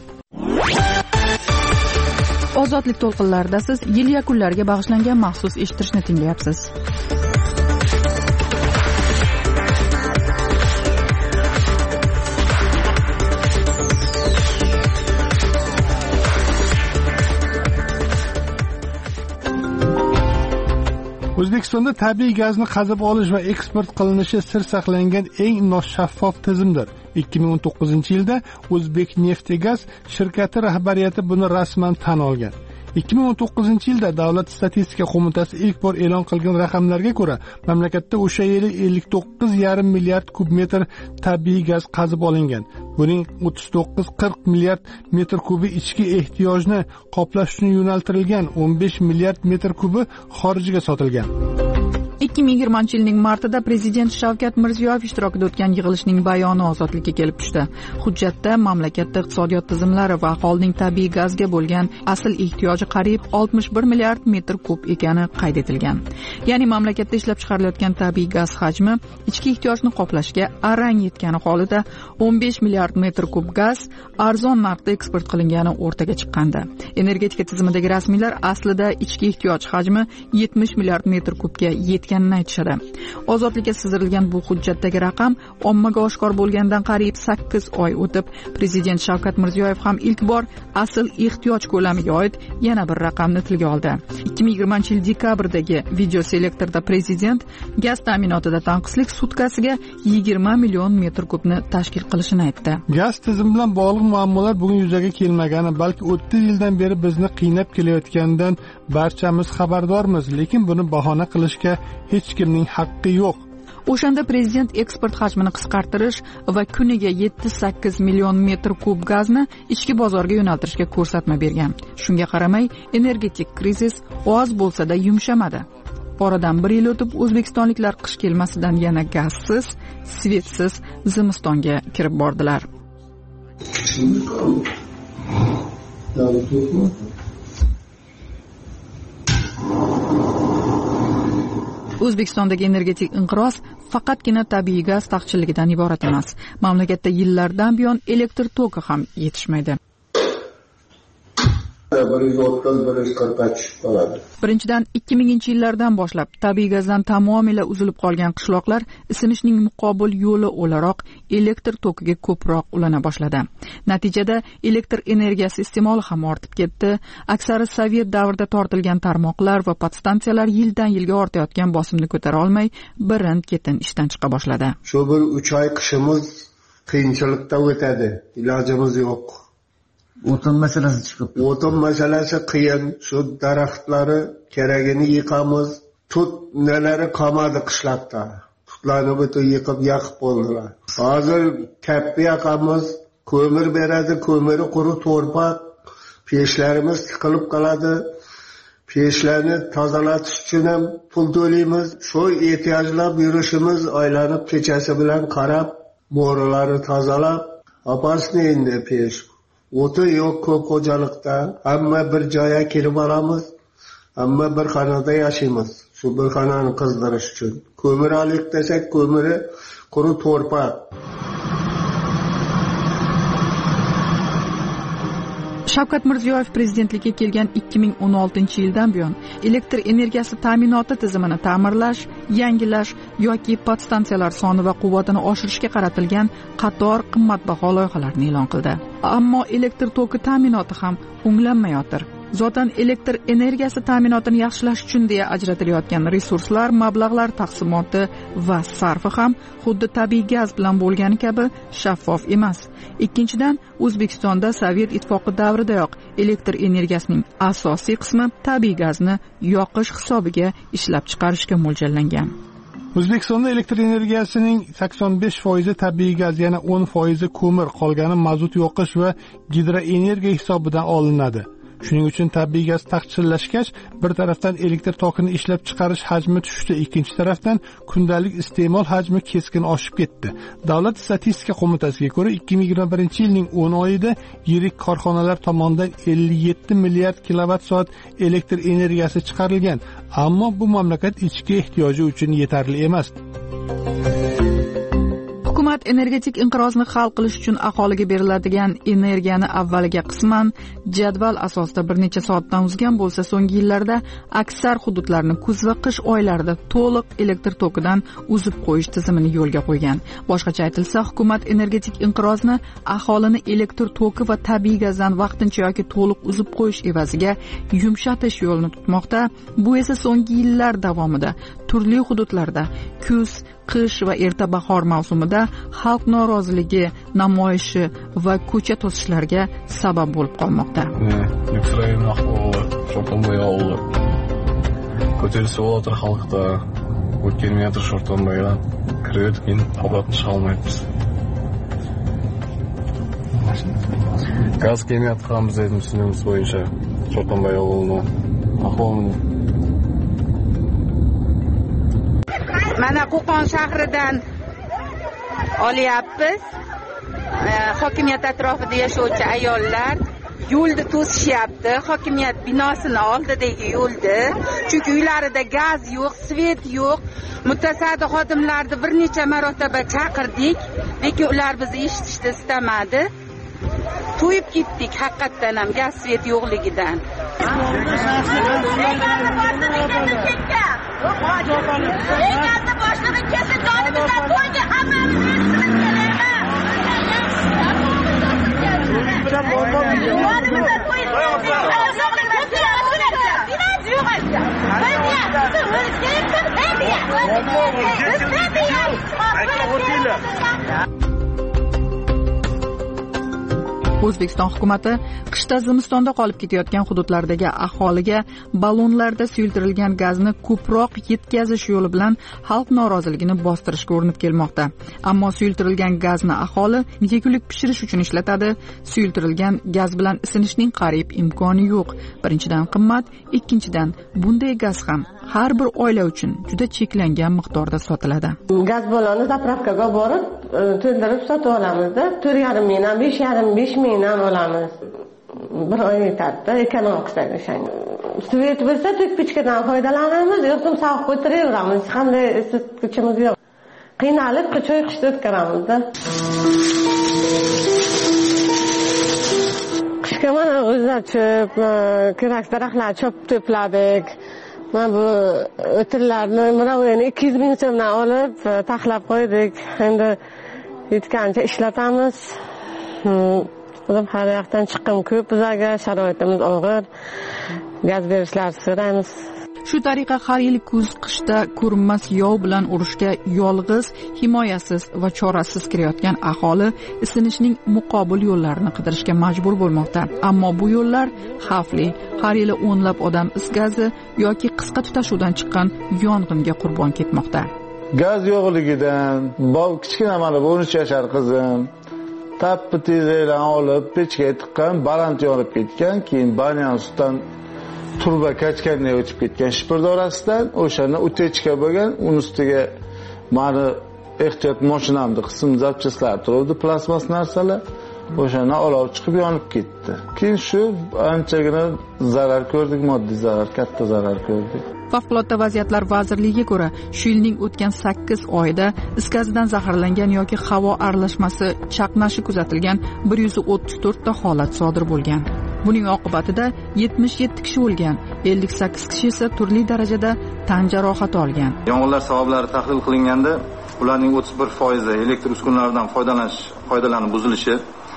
Ozodlik to'lqinlarida siz yil yakunlariga bag'ishlangan maxsus eshittirishni tinglayapsiz. O'zbekistonda tabiiy gazni qazib olish va eksport qilinishi sir saqlangan eng noshaffof tizimdir. 2019-yilda O'zbekneftgaz shirkati rahbariyati buni rasman tan olgan. 2019-yilda Davlat statistika qo'mitasi ilk bor e'lon qilgan raqamlarga ko'ra, mamlakatda o'sha yili 59,5 milliard kub metr tabiiy gaz qazib olingan. Buning 39-40 milliard metr kubi ichki ehtiyojni qoplash uchun yo'naltirilgan, 15 milliard metr kubi xorijga sotilgan. 2020-yilning martida prezident Shavkat Mirziyoyev ishtirokida o'tgan yig'ilishning bayoni ozodlikka kelib tushdi. Hujjatda mamlakatda iqtisodiyot tizimlari va aholining tabiiy gazga bo'lgan asl ehtiyoji qariyb 61 milliard metr kub ekani qayd etilgan. Ya'ni mamlakatda ishlab chiqarilayotgan tabiiy gaz hajmi ichki ehtiyojni qoplashga arang yetgani holida 15 milliard metr kub gaz arzon narxda eksport qilingani o'rtaga chiqqandi. Energetika tizimidagi rasmiylar aslida ichki ehtiyoj hajmi 70 milliard metr kubga yetgan qilayotganini aytishadi. Ozodlikka sizdirilgan bu hujjatdagi raqam ommaga oshkor bo'lgandan qariyb 8 oy o'tib, prezident Shavkat Mirziyoyev ham ilk bor asl ehtiyoj ko'lamiga oid yana bir raqamni tilga oldi. 2020-yil dekabrdagi video selektorda prezident gaz ta'minotida tanqislik sutkasiga 20 million metr kubni tashkil qilishini aytdi. Gaz tizimi bilan bog'liq muammolar bugun yuzaga kelmagani, balki 30 yildan beri bizni qiynab kelayotganidan barchamiz xabardormiz, lekin buni bahona qilishga hech kimning haqqi yo'q. O'shanda prezident eksport hajmini qisqartirish va kuniga 7-8 million metr kub gazni ichki bozorga yo'naltirishga ko'rsatma bergan. Shunga qaramay, energetik krizis oz bo'lsa-da yumshamadi. Oradan 1 yil o'tib, o'zbekistonliklar qish kelmasidan yana gazsiz, svetsiz zimistonga kirib bordilar. O'zbekistondagi energetik inqiroz faqatgina tabiiy gaz taqchilligidan iborat emas. Mamlakatda yillardan buyon elektr toki ham yetishmaydi. Birinchidan 2000-yillardan boshlab tabiiy gazdan tamomila uzilib qolgan qishloqlar isinishning muqobil yo'li o'laroq elektr tokiga ko'proq ulana boshladi. Natijada elektr energiyasi iste'moli ham ortib ketdi. Aksari sovet davrida tortilgan tarmoqlar va podstansiyalar yildan yilga ortayotgan bosimni ko'tara olmay, birin-ketin ishdan chiqa boshladi. Shu bir 3 oy qishimiz qiyinchilikda o'tadi. Ilojimiz yo'q. O'tin masalasi chiqib. O'tin masalasi qiyin. Shu daraxtlari keragini yiqamiz. Tut nalari qolmadi qishloqda. Tutlarni butun yiqib yoqib bo'ldilar. Hozir kappi yoqamiz, ko'mir beradi, ko'miri quri to'rpak. Peshlarimiz tiqilib qoladi. Peshlarni tozalatish uchun ham pul to'laymiz. Shu ehtiyojlab yurishimiz aylanib kechasi bilan qarab, mo'rilari tozalab, opasni endi pesh. O'ti yo'q ko'p xo'jalikda, hamma bir joyga kirib olamiz, hamma bir xonada yashaymiz. Shu bir xonani qizdirish uchun. Ko'mir olik desak, ko'miri quri to'rpak. Shavkat Mirziyoyev prezidentlikka kelgan 2016-yildan buyon elektr energiyasi ta'minoti tizimini ta'mirlash, yangilash yoki podstansiyalar soni va quvvatini oshirishga qaratilgan qator qimmatbaho loyihalarni e'lon qildi. Ammo elektr toki ta'minoti ham o'nglanmayotir. Zotan elektr energiyasi ta'minotini yaxshilash uchun deya ajratilayotgan resurslar, mablag'lar taqsimoti va sarfi ham xuddi tabiiy gaz bilan bo'lgani kabi shaffof emas. Ikkinchidan, O'zbekistonda Sovet ittifoqi davridayoq elektr energiyasining asosiy qismi tabiiy gazni yoqish hisobiga ishlab chiqarishga mo'ljallangan. O'zbekistonda elektr energiyasining 85% tabiiy gaz, yana 10% ko'mir, qolgani mazut yoqish va gidroenergiya hisobidan olinadi. Shuning uchun tabiiy gaz taqchillashgach, bir tarafdan elektr tokini ishlab chiqarish hajmi tushdi, ikkinchi tarafdan kundalik iste'mol hajmi keskin oshib ketdi. Davlat statistika qo'mitasiga ko'ra, 2021-yilning 10 oyida yirik korxonalar tomonidan 57 milliard kilovatt-soat elektr energiyasi chiqarilgan, ammo bu mamlakat ichki ehtiyoji uchun yetarli emas. Hukumat energetik inqirozni hal qilish uchun aholiga beriladigan energiyani avvaliga qisman jadval asosida bir necha soatdan uzgan bo'lsa, so'nggi yillarda aksar hududlarni kuz va qish oylarida to'liq elektr tokidan uzib qo'yish tizimini yo'lga qo'ygan. Boshqacha aytilsa, hukumat energetik inqirozni aholini elektr toki va tabiiy gazdan vaqtincha yoki to'liq uzib qo'yish evaziga yumshatish yo'lini tutmoqda. Bu esa so'nggi yillar davomida turli hududlarda kuz, qish va erta bahor mavsumida xalq noroziligi namoyishi va ko'cha to'sishlarga sabab bo'lib qolmoqda. Ko'tarsa bo'ladir xalqda. O'tgan metr shortlanmagan kredit keyin obratni chiqa olmayapmiz. Gaz kemayapti ham biz aytmoqchimiz bo'yicha shortlanmay yo'lni ahvolini. Mana Qo'qon shahridan olyapmiz. Hokimiyat atrofida yashovchi ayollar yo'lda to'sishyapti. Hokimiyat binosini oldidagi yo'lda. Chunki uylarida gaz yo'q, svet yo'q. Mutasaddi xodimlarni bir necha marotaba chaqirdik, lekin ular bizni eshitishni istamadi. To'yib ketdik haqiqatan ham gaz svet yo'qligidan. Gazni boshlig'i kelsa jonimizdan to'yga hammamiz eshitimiz O'zbekiston hukumati qishda zimistonda qolib ketayotgan hududlardagi aholiga ballonlarda suyultirilgan gazni ko'proq yetkazish yo'li bilan xalq noroziligini bostirishga urinib kelmoqda. Ammo suyultirilgan gazni aholi yegulik pishirish uchun ishlatadi. Suyultirilgan gaz bilan isinishning qariyb imkoni yo'q. Birinchidan qimmat, ikkinchidan bunday gaz ham har bir oila uchun juda cheklangan miqdorda sotiladi. Gaz ballonni zapravkaga borib to'ldirib sotib olamizda. 4,5 mingdan 5,5 mingdan olamiz. Bir oy yetadi, ekonom qilsak o'shanga. Svet bo'lsa to'kpichkadan foydalanamiz, yo'qsa sovuq o'tiraveramiz. Hech qanday isitgichimiz yo'q. Qiynalib choy qishda o'tkaramizda. Qishga mana o'zlar chop, kerak daraxtlar chop to'pladik. Mana bu o'tillarni muravini 200 ming so'mdan olib taxlab qo'ydik. Endi yetgancha ishlatamiz. O'zim har yoqdan chiqqim ko'p, bizlarga sharoitimiz og'ir. Gaz berishlar so'raymiz. Shu tariqa har yil kuz-qishda ko'rinmas yov bilan urushga yolg'iz, himoyasiz va chorasiz kirayotgan aholi isinishning muqobil yo'llarini qidirishga majbur bo'lmoqda. Ammo bu yo'llar xavfli. Har yili o'nlab odam is gazi yoki qisqa tutashuvdan chiqqan yong'inga qurbon ketmoqda. Gaz yo'qligidan kichkina mana 13 yashar qizim tappi tezaklarni olib pechga tiqqan, baland yonib ketgan, keyin banyan sutdan turba kachkanday o'tib ketgan shipirdo'rasidan o'shani utechka bo'lgan, uni ustiga meni ehtiyot mashinamni qism zapchastlar turibdi, plastmas narsalar. O'shani olov chiqib yonib ketdi. Keyin shu anchagina zarar ko'rdik, moddiy zarar, katta zarar ko'rdik. Favqulodda vaziyatlar vazirligiga ko'ra, shu yilning o'tgan 8 oyida is gazidan zaharlangan yoki havo aralashmasi chaqnashi kuzatilgan 134 ta holat sodir bo'lgan. Buning oqibatida 77 kishi o'lgan, 58 kishi esa turli darajada tan jarohati olgan. Yong'inlar sabablari tahlil qilinganda, ularning 31% elektr uskunalaridan foydalanib buzilishi,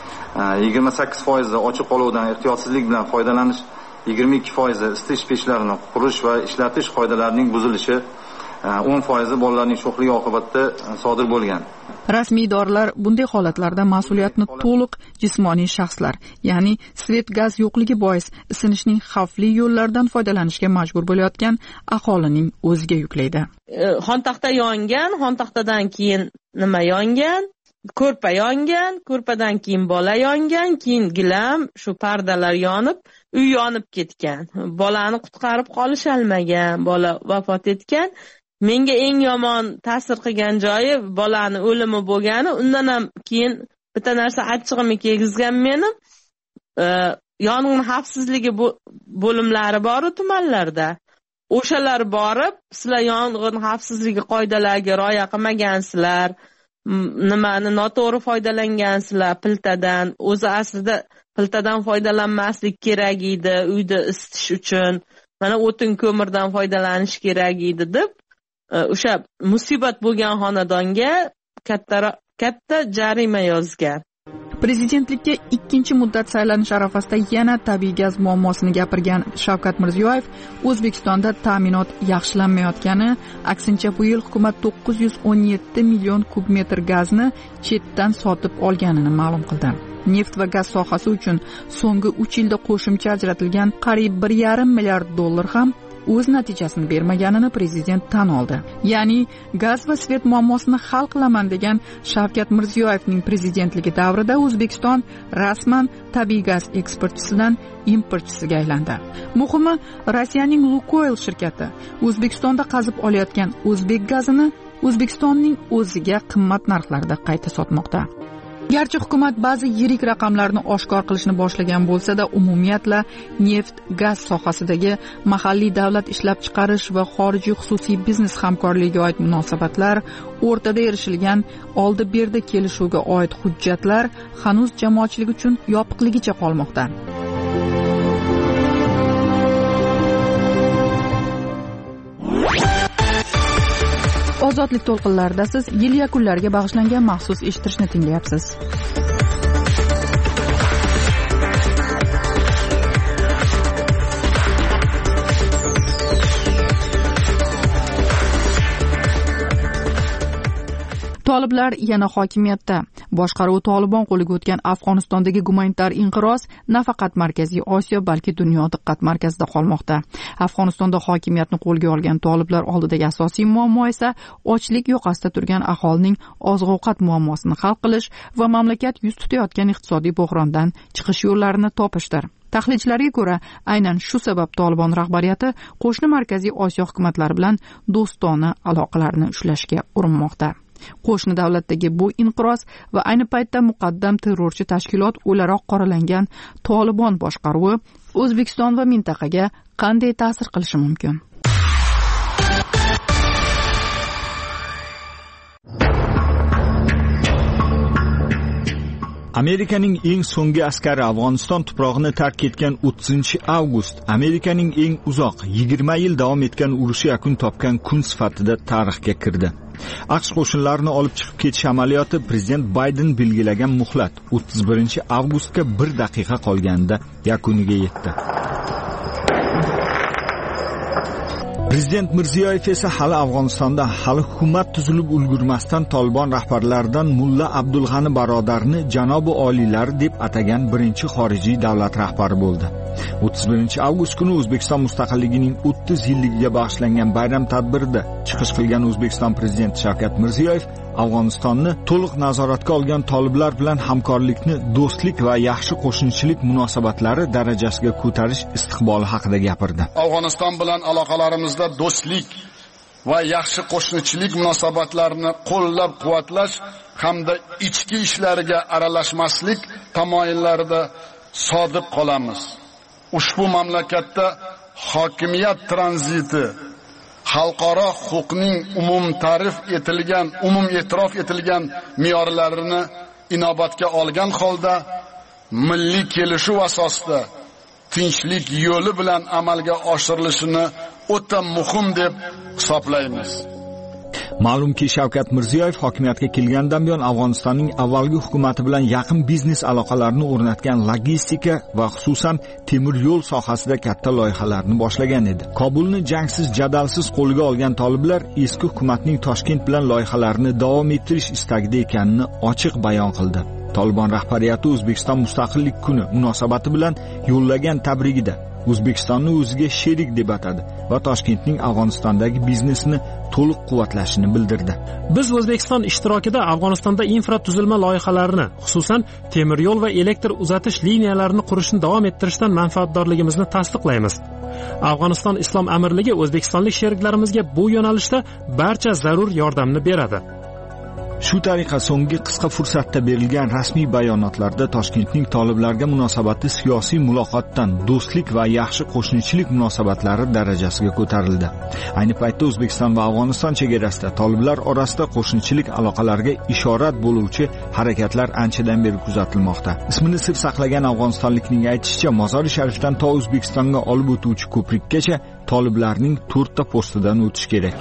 28% ochiq olovdan ehtiyotsizlik bilan foydalanish, 22% isitish pechlarini qurish va ishlatish qoidalarining buzilishi, 10% bolalarning sho'xligi oqibatida sodir bo'lgan. Rasmiy idoralar bunday holatlarda mas'uliyatni to'liq jismoniy shaxslar, ya'ni svet gaz yo'qligi bois isinishning xavfli yo'llaridan foydalanishga majbur bo'layotgan aholining o'ziga yuklaydi. Xontaxta yongan, xontaxtadan keyin nima yongan? Ko'rpa yongan, ko'rpadan keyin bola yongan, keyin gilam, shu pardalar yonib, uy yonib ketgan. Bolani qutqarib qolish olmagan, bola vafot etgan. Menga eng yomon ta'sir qilgan joyi bolani o'limi bo'lgani, undan ham keyin bitta narsa achchig'imni kelgizgan meni. Yong'in xavfsizligi bo'limlari bor tumanlarda. O'shalar borib, sizlar yong'in xavfsizligi qoidalariga rioya qilmagansizlar, nimani noto'g'ri foydalangansizlar piltadan. O'zi aslida piltadan foydalanmaslik kerak edi, uyda isitish uchun. Mana o'tin ko'mirdan foydalanish kerak edi deb o'sha musibat bo'lgan xonadonga katta jarima yozgan. Prezidentlikka ikkinchi muddat saylanish arafasida yana tabiiy gaz muammosini gapirgan Shavkat Mirziyoyev O'zbekistonda ta'minot yaxshilanmayotgani, aksincha bu yil hukumat 917 million kub metr gazni chetdan sotib olganini ma'lum qildi. Neft va gaz sohasi uchun so'nggi 3 yilda qo'shimcha ajratilgan qariyb 1,5 milliard dollar ham o'z natijasini bermaganini prezident tan oldi. Ya'ni gaz va svet muammosini hal qilaman degan Shavkat Mirziyoyevning prezidentligi davrida O'zbekiston rasman tabiiy gaz eksportchisidan importchisiga aylandi. Muhimi, Rossiyaning Lukoil shirkati O'zbekistonda qazib olayotgan o'zbek gazini O'zbekistonning o'ziga qimmat narxlarda qayta sotmoqda. Garchi hukumat ba'zi yirik raqamlarni oshkor qilishni boshlagan bo'lsa-da, umumiyatla neft, gaz sohasidagi mahalliy davlat ishlab chiqarish va xorijiy xususiy biznes hamkorligiga oid munosabatlar, o'rtada erishilgan oldi-berdi kelishuvga oid hujjatlar hanuz jamoatchilik uchun yopiqligicha qolmoqda. Ozodlik to'lqinlarida siz yil yakunlariga bag'ishlangan maxsus eshittirishni tinglayapsiz. Toliblar yana hokimiyatda. Boshqaruvi Tolibon qo'liga o'tgan Afg'onistondagi gumanitar inqiroz nafaqat Markaziy Osiyo, balki dunyo diqqat markazida qolmoqda. Afg'onistonda hokimiyatni qo'lga olgan toliblar oldidagi asosiy muammo esa ochlik yoqasida turgan aholining oziq-ovqat muammosini hal qilish va mamlakat yuz tutayotgan iqtisodiy bo'hrondan chiqish yo'llarini topishdir. Tahlilchilarga ko'ra, aynan shu sabab Tolibon rahbariyati qo'shni Markaziy Osiyo hukumatlari bilan do'stona aloqalarni ushlashga urinmoqda. Qo'shni davlatdagi bu inqiroz va ayni paytda muqaddam terrorchi tashkilot o'laroq qoralangan Tolibon boshqaruvi O'zbekiston va mintaqaga qanday ta'sir qilishi mumkin? Amerikaning eng so'nggi askari Afg'oniston tuprog'ini tark etgan 30-avgust Amerikaning eng uzoq 20 yil davom etgan urushi yakun topgan kun sifatida tarixga kirdi. AQSh qo'shinlarini olib chiqib ketish amaliyoti prezident Bayden belgilagan muhlat 31-avgustga 1 daqiqa qolganda yakuniga yetdi. Prezident Mirziyoyev esa hali Afg'onistonda hali hukumat tuzilib ulgurmasdan Tolibon rahbarlaridan Mulla Abdulg'ani barodarni janobi oliylar deb atagan birinchi xorijiy davlat rahbari bo'ldi. 31-avgust kuni O'zbekiston mustaqilligining 30 yilligiga bag'ishlangan bayram tadbirida chiqish qilgan O'zbekiston prezidenti Shavkat Mirziyoyev Afg'onistonni to'liq nazoratga olgan toliblar bilan hamkorlikni do'stlik va yaxshi qo'shnichilik munosabatlari darajasiga ko'tarish istiqboli haqida gapirdi. Afg'oniston bilan aloqalarimizda do'stlik va yaxshi qo'shnichilik munosabatlarini qo'llab-quvvatlash hamda ichki ishlariga aralashmaslik tamoyillarida sodiq qolamiz. Ushbu mamlakatda hokimiyat tranziti xalqaro huquqning umum e'tirof etilgan me'yorlarini inobatga olgan holda milliy kelishuv asosida tinchlik yo'li bilan amalga oshirilishini o'ta muhim deb hisoblaymiz. Ma'lumki, Shavkat Mirziyoyev hokimiyatga kelgandan buyon Afg'onistonning avvalgi hukumati bilan yaqin biznes aloqalarini o'rnatgan logistika va xususan temir yo'l sohasida katta loyihalarni boshlagan edi. Kobulni jangsiz jadalsiz qo'lga olgan toliblar eski hukumatning Toshkent bilan loyihalarini davom ettirish istagida ekanini ochiq bayon qildi. Tolibon rahbariyati O'zbekiston mustaqillik kuni munosabati bilan yo'llagan tabrigida O'zbekistonni o'ziga sherik deb atadi va Toshkentning Afg'onistondagi biznesini to'liq quvvatlashini bildirdi. Biz O'zbekiston ishtirokida Afg'onistonda infratuzilma loyihalarini, xususan temir yo'l va elektr uzatish liniyalarini qurishni davom ettirishdan manfaatdorligimizni tasdiqlaymiz. Afg'oniston Islom Amirligi o'zbekistonlik sheriklarimizga bu yo'nalishda barcha zarur yordamni beradi. Shu tariqa so'nggi qisqa fursatda berilgan rasmiy bayonotlarda Toshkentning toliblarga munosabati siyosiy muloqotdan do'stlik va yaxshi qo'shnichilik munosabatlari darajasiga ko'tarildi. Ayni paytda O'zbekiston va Afg'oniston chegarasida toliblar orasida qo'shnichilik aloqalariga ishorat bo'luvchi harakatlar anchadan beri kuzatilmoqda. Ismini sir saqlagan afg'onistonlikning aytishicha, Mozori Sharifdan to O'zbekistonga olib o'tuvchi ko'prikgacha toliblarning 4 ta postidan o'tish kerak.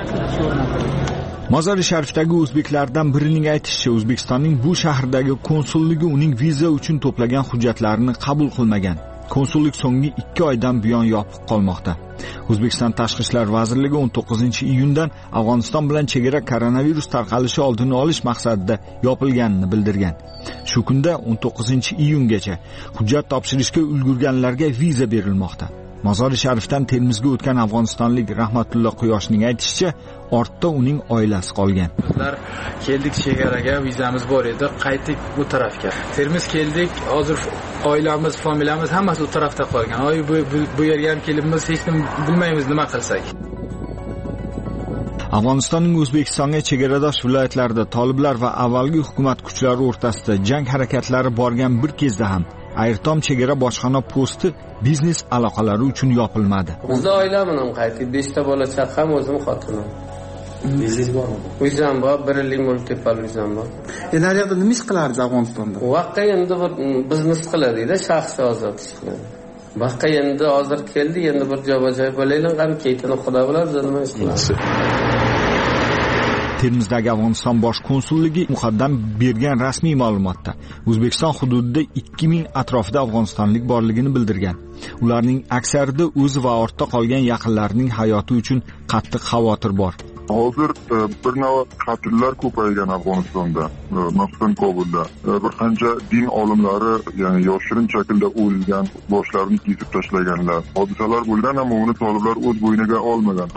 Mozori Sharifdagi o'zbeklardan birining aytishicha, O'zbekistonning bu shahardagi konsulligi uning viza uchun to'plagan hujjatlarini qabul qilmagan. Konsullik so'nggi 2 oydan buyon yopiq qolmoqda. O'zbekiston Tashqi ishlar vazirligi 19-iyundan Afg'oniston bilan chegara koronavirus tarqalishi oldini olish maqsadida yopilganini bildirgan. Shu kunda 19-iyungacha hujjat topshirishga ulgurganlarga viza berilmoqda. Mozori Sharifdan Termizga o'tgan afg'onistonlik Rahmatulloh Quyoshning aytishicha, ortda uning oilasi qolgan. Bizlar keldik chegaraga, vizamiz bor edi, qaytdik bu tarafga. Termiz keldik, hozir oilamiz, familiyamiz hammasi u tarafda qolgan. Bu yerga ham kelibmiz, hech kim bilmaymiz nima qilsak. Afg'onistonning O'zbekistonga chegaradosh viloyatlarida toliblar va avvalgi hukumat kuchlari o'rtasida jang harakatlari borgan bir kezda ham Ayrton chegara bojxona posti biznes aloqalari uchun yopilmadi. Bizda oila bilan qaytdik, 5 ta bola chaqam, o'zim xotinim. Vizingiz bormi? Vizam bor, 1 yillik multipal vizam bor. Naryoqda nima ish qilarsiz Afg'onistonda? Vaqqa endi bir biznes qiladi-da, shaxsiy ozodish qiladi. Vaqqa endi hozir keldi, endi bir joy bo'laylik, ham ketini xudo bilan nima ish qilamiz. Termizdagi Afg'oniston bosh konsulligi muqaddam bergan rasmiy ma'lumotda O'zbekiston hududida 2000 atrofida afg'onistonlik borligini bildirgan. Ularning aksarida o'zi va ortda qolgan yaqinlarining hayoti uchun qattiq xavotir bor. Hozir bir navbat qatllar ko'paygan Afg'onistonda, masalan Kobulda. Bir qancha din olimlari, ya'ni yoshirin shaklda o'lgan, boshlarini kesib tashlaganlar. Hodisalar bo'lgan, ammo uni toliblar o'z bo'yniga olmagan.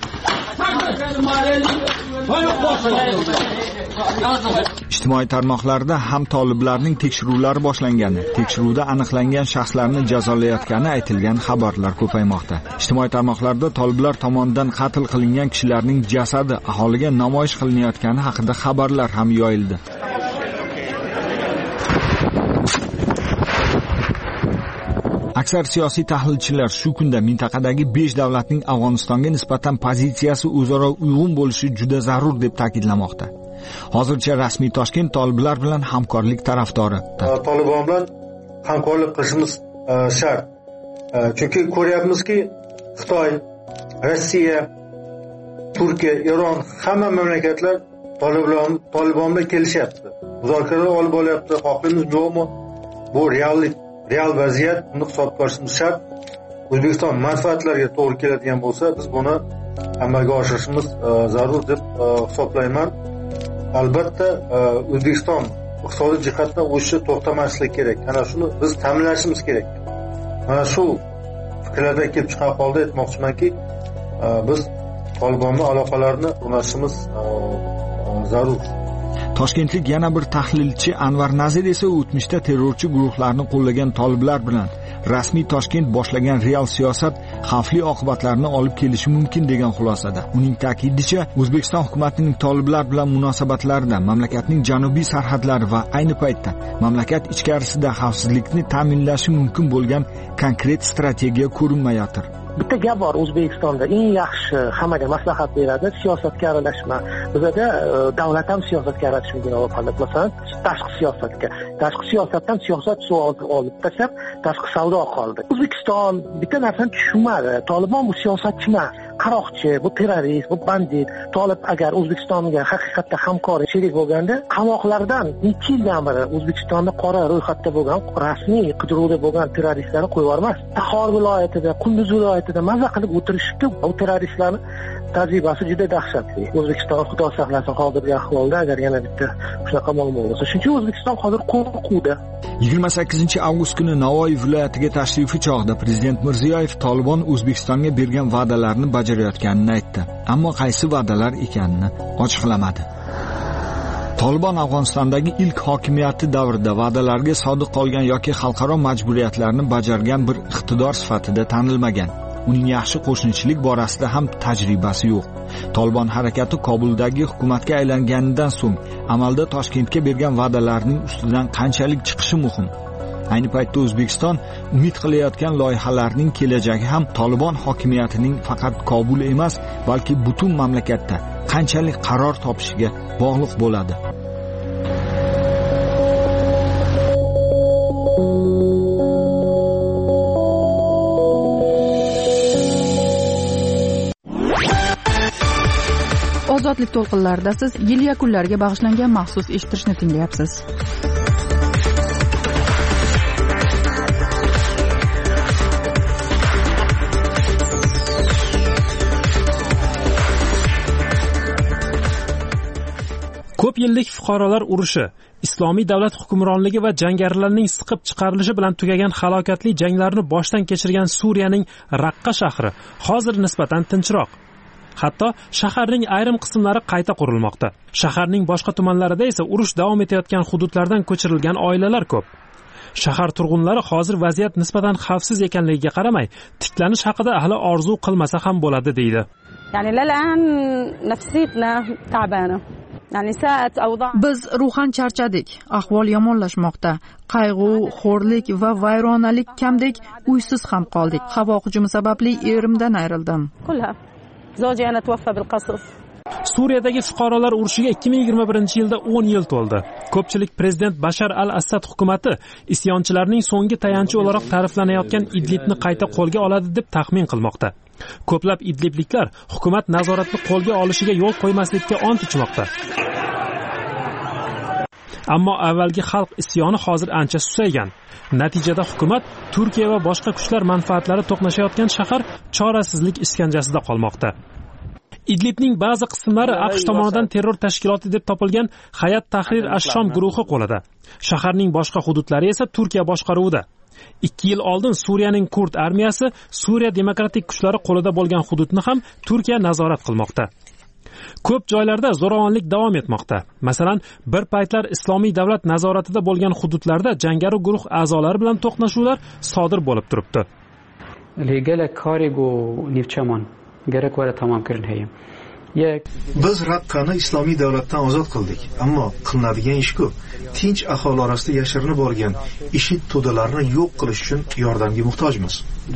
Ijtimoiy tarmoqlarda ham toliblarning tekshiruvlari boshlangani, tekshiruvda aniqlangan shaxslarni jazolayotgani aytilgan xabarlar ko'paymoqda. Ijtimoiy tarmoqlarda toliblar tomonidan qatl qilingan kishilarning jasadi aholiga namoyish qilinayotgani haqida xabarlar ham yoyildi. Aksar siyosiy tahlilchilar shu kunda mintaqadagi 5 davlatning Afg'onistonga nisbatan pozitsiyasi o'zaro uyg'un bo'lishi juda zarur deb ta'kidlamoqda. Hozircha rasmiy Toshkent toliblar bilan hamkorlik tarafdori. Tolibon bilan hamkorlik qilishimiz shart. Chunki ko'ryapmizki, Xitoy, Rossiya, Turkiya, Eron hamma mamlakatlar Tolibon bilan kelishyapti. Muzokaralar olib boryapti. Xohlaymiz yo'qmi? Bu real vaziyat, buni hisobga olishimiz shart. O'zbekiston manfaatlariga to'g'ri keladigan bo'lsa, biz buni amalga oshirishimiz zarur deb hisoblayman. Albatta, O'zbekiston iqtisodiy jihatdan o'sishi to'xtamaslik kerak. Ana shuni biz ta'minlashimiz kerak. Mana shu fikrlarga kelib chiqqan holda aytmoqchimanki, biz Tolibon bilan aloqalarni o'rnatishimiz zarur. Toshkentlik yana bir tahlilchi Anvar Nazir esa o'tmishda terrorchi guruhlarni qo'llagan toliblar bilan rasmiy Toshkent boshlagan real siyosat xavfli oqibatlarni olib kelishi mumkin degan xulosada. Uning ta'kidicha, O'zbekiston hukumatining toliblar bilan munosabatlarida mamlakatning janubiy sarhadlari va ayni paytda mamlakat ichkarisida xavfsizlikni ta'minlashi mumkin bo'lgan konkret strategiya ko'rinmayotir. Bitta gap bor, O'zbekistonda eng yaxshi hammaga maslahat beradi, siyosatga aralashma. Bizda davlat ham siyosatga aralashmagan holat, masalan, tashqi siyosatga. Tashqi siyosatdan siyosat olib tashlab, tashqi savdo qoldi. O'zbekiston bitta narsani tushunmadi. Tolibon bu siyosatchi emas, qaroqchi, bu terrorist, bu bandit. Tolib agar O'zbekistonga haqiqatda hamkor sherik bo'lganda, qamoqlardan necha yildan beri O'zbekistonda qora ro'yxatda bo'lgan, rasmiy qidiruvda bo'lgan terroristlarni qo'yib yubormas. Taxor viloyatida, Qunduz viloyatida maza qilib o'tirishdi. Bu terroristlarni tajribasi juda dahshatli. O'zbekiston xudo saqlasin hozirgi ahvolda agar yana bitta shunaqa muammo bo'lsa, shuncha O'zbekiston hozir qo'rquvda. 28-avgust kuni Navoiy viloyatiga tashrifi chog'ida prezident Mirziyoyev Tolibon O'zbekistonga bergan va'dalarni bajarayotganini aytdi. Ammo qaysi va'dalar ekanini ochiqlamadi. Tolibon Afg'onistondagi ilk hokimiyati davrida va'dalarga sodiq qolgan yoki xalqaro majburiyatlarni bajargan bir iqtidor sifatida tanilmagan. Uning yaxshi qo'shnichilik borasida ham tajribasi yo'q. Tolibon harakati Kobuldagi hukumatga aylanganidan so'ng amalda Toshkentga bergan va'dalarning ustidan qanchalik chiqishi muhim. Ayni paytda O'zbekiston umid qilayotgan loyihalarning kelajagi ham Tolibon hokimiyatining faqat Kobul emas, balki butun mamlakatda qanchalik qaror topishiga bog'liq bo'ladi. Ozodlik to'lqinlarida siz yil yakunlariga bag'ishlangan maxsus eshittirishni tinglayapsiz. Ko'p yillik fuqarolar urushi, islomiy davlat hukmronligi va jangarilarning siqib chiqarilishi bilan tugagan halokatli janglarni boshdan kechirgan Suriyaning Raqqa shahri hozir nisbatan tinchroq. Hatto shaharning ayrim qismlari qayta qurilmoqda. Shaharning boshqa tumanlarida esa urush davom etayotgan hududlardan ko'chirilgan oilalar ko'p. Shahar turg'unlari hozir vaziyat nisbatan xavfsiz ekanligiga qaramay, tiklanish haqida hali orzu qilmasa ham bo'ladi deydi. Biz ruhan charchadik, ahvol yomonlashmoqda. Qayg'u, xo'rlik va vayronalik kamdek uysiz ham qoldik. Havo hujumi sababli erimdan ayrildim. Suriyadagi fuqarolar urushiga 2021-yilda 10 yil to'ldi. Ko'pchilik prezident Bashar al-Assad hukumatı isyonchilarning so'nggi tayanchi o'laroq ta'riflanayotgan Idlibni qayta qo'lga oladi deb taxmin qilmoqda. Ko'plab idlibliklar hukumat nazoratni qo'lga olishiga yo'l qo'ymaslikka ont ichmoqda. Ammo avvalgi xalq isyoni hozir ancha susaygan. Natijada hukumat Turkiya va boshqa kuchlar manfaatlari to'qnashayotgan shahar chorasizlik iskanjasida qolmoqda. Idlibning ba'zi qismlari AQSh tomonidan terror tashkiloti deb topilgan Hayat Tahrir ash-Shom guruhi qo'lida. Shaharning boshqa hududlari esa Turkiya boshqaruvida. 2 yil oldin Suriyaning kurd armiyasi Suriya demokratik kuchlari qo'lida bo'lgan hududni ham Turkiya nazorat qilmoqda. Ko'p joylarda zo'ravonlik davom etmoqda. Masalan, bir paytlar Islomiy davlat nazoratida bo'lgan hududlarda jangari guruh a'zolari bilan to'qnashuvlar sodir bo'lib turibdi. Biz Raqqani Islomiy davlatdan ozod qildik, ammo qilinadigan ish ko'p. Tinch aholi orasida yashirinib borgan IShID to'dalarini yo'q qilish uchun yordamga muhtojmiz.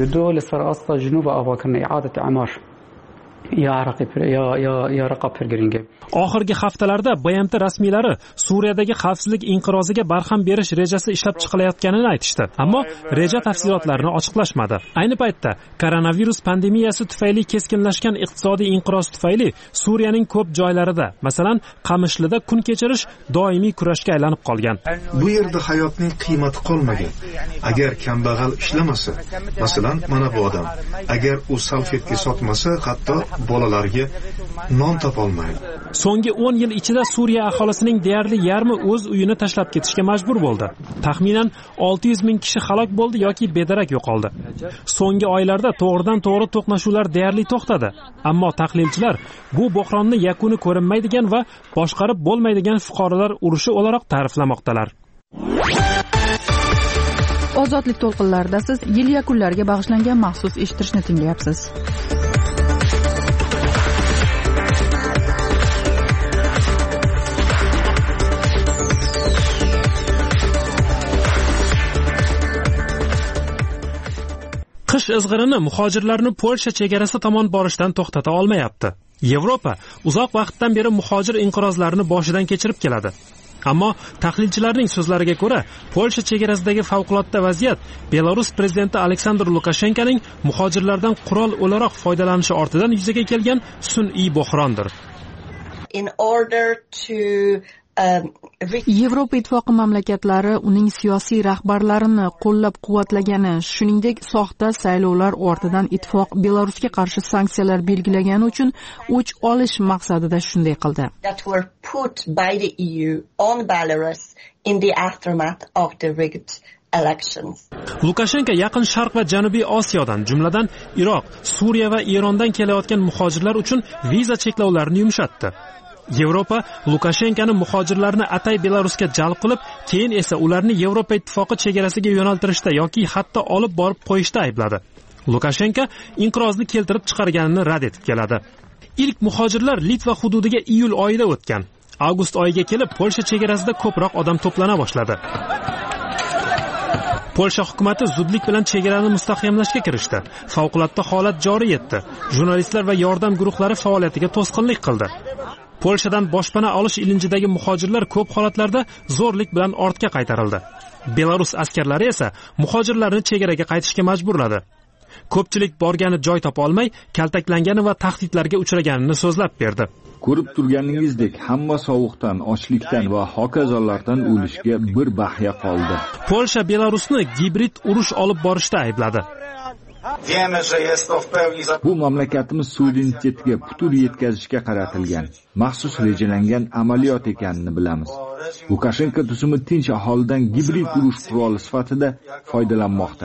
Oxirgi haftalarda BMT rasmiylari Suriyadagi xavfsizlik inqiroziga barham berish rejasi ishlab chiqilayotganini aytishdi, ammo reja tafsilotlarini ochiqlashmadi. Ayni paytda koronavirus pandemiyasi tufayli keskinlashgan iqtisodiy inqiroz tufayli Suriyaning ko'p joylarida, masalan, Qamishli'da kun kechirish doimiy kurashga aylanib qolgan. Bu yerda hayotning qiymati qolmagan. Agar kambag'al ishlamasa, masalan, mana bu odam, agar u salfetga sotmasa, hatto bolalarga non topolmaydi. So'nggi 10 yil ichida Suriya aholisining deyarli yarmi o'z uyini tashlab ketishga majbur bo'ldi. Taxminan 600 ming kishi halok bo'ldi yoki bedarak yo'qoldi. So'nggi oylarda to'g'ridan-to'g'ri to'qnashuvlar deyarli to'xtadi. Ammo tahlilchilar bu bo'hronni yakuni ko'rinmaydigan va boshqarib bo'lmaydigan fuqarolar urushi o'laroq ta'riflamoqdalar. Ozodlik to'lqinlarida siz yil yakunlariga bag'ishlangan maxsus eshittirishni tinglayapsiz. Qish izg'irini muhojirlarni Polsha chegarasi tomon borishdan to'xtata olmayapti. Yevropa uzoq vaqtdan beri muhojir inqirozlarini boshidan kechirib keladi. Ammo tahlilchilarning so'zlariga ko'ra, Polsha chegarasidagi favqulodda vaziyat Belarus prezidenti Aleksandr Lukashenkoning muhojirlardan qurol o'laroq foydalanishi ortidan yuzaga kelgan sun'iy bo'hrondir. Yevropa ittifoqi mamlakatlari uning siyosiy rahbarlarini qo'llab-quvvatlagani, shuningdek, soxta saylovlar ortidan ittifoq Belarusga qarshi sanksiyalar belgilagani uchun o'ch olish maqsadida shunday qildi. Lukashenko Yaqin Sharq va Janubiy Osiyodan, jumladan Iroq, Suriya va Erondan kelayotgan muhojirlar uchun viza cheklovlarini yumshatdi. Yevropa Lukashenkoni muhojirlarni atay Belarusga jalb qilib, keyin esa ularni Yevropa ittifoqi chegarasiga yo'naltirishda yoki hatto olib borib qo'yishda aybladi. Lukashenko inqirozni keltirib chiqarganini rad etib keladi. Ilk muhojirlar Litva hududiga iyul oyida o'tgan. Avgust oyiga kelib Polsha chegarasida ko'proq odam to'plana boshladi. Polsha hukumatı zudlik bilan chegarani mustahkamlashga kirishdi. Favqulodda holat joriy etdi. Jurnalistlar va yordam guruhlari faoliyatiga to'sqinlik qildi. Polshadan boshpana olish ilinjidagi muhojirlar ko'p holatlarda zo'rlik bilan ortga qaytarildi. Belarus askarlari esa muhojirlarni chegaraga qaytishga majburladi. Ko'pchilik borgani joy topa olmay, kaltaklangani va tahdidlarga uchraganini so'zlab berdi. Ko'rib turganingizdek, hamma sovuqdan, ochlikdan va hokazolardan o'lishga bir bahya qoldi. Polsha Belarusni gibrid urush olib borishda aybladi. Bu mamlakatimiz suverenitetiga putur yetkazishga qaratilgan, maxsus rejalangan amaliyot ekanini bilamiz. Lukashenko tuzumi tinch aholidan gibrid urush quroli sifatida foydalanmoqda.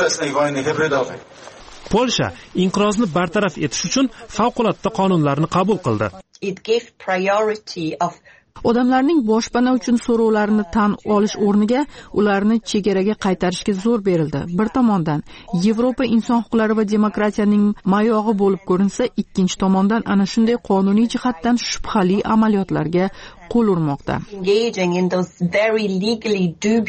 Polsha inqirozni bartaraf etish uchun favqulodda qonunlarni qabul qildi. Odamlarning boshpana uchun so'rovlarini tan olish o'rniga ularni chegaraga qaytarishga zo'r berildi. Bir tomondan Yevropa inson huquqlari va demokratiyaning mayog'i bo'lib ko'rinsa, ikkinchi tomondan ana shunday qonuniy jihatdan shubhali amaliyotlarga qo'l urmoqda.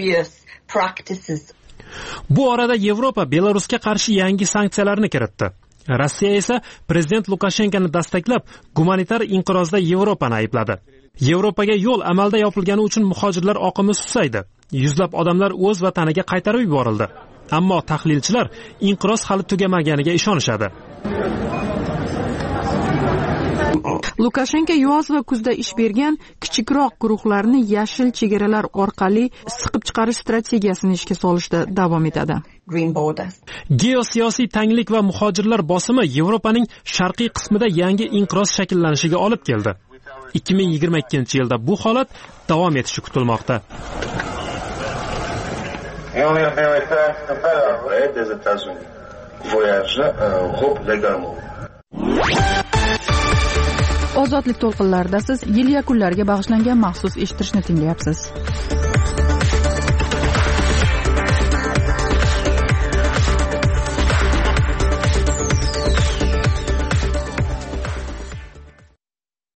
Bu orada Yevropa Belarusga qarshi yangi sanksiyalarni kiritdi. Rossiya esa prezident Lukashenkoni dastaklab, gumanitar inqirozda Yevropani aybladi. Yevropaga yo'l amalda yopilgani uchun muhojirlar oqimi susaydi. Yuzlab odamlar o'z vataniga qaytarib yuborildi. Ammo tahlilchilar inqiroz hali tugamaganiga ishonishadi. Lukashenko yoz va kuzda ish bergan kichikroq guruhlarni yashil chegaralar orqali siqib chiqarish strategiyasini ishga solishda davom etadi. Geosiyosiy tanglik va muhojirlar bosimi Yevropaning sharqiy qismida yangi inqiroz shakllanishiga olib keldi. 2022-yilda bu holat davom etishi kutilmoqda. Ozodlik to'lqinlarida siz yil yakunlariga bag'ishlangan maxsus eshittirishni tinglayapsiz.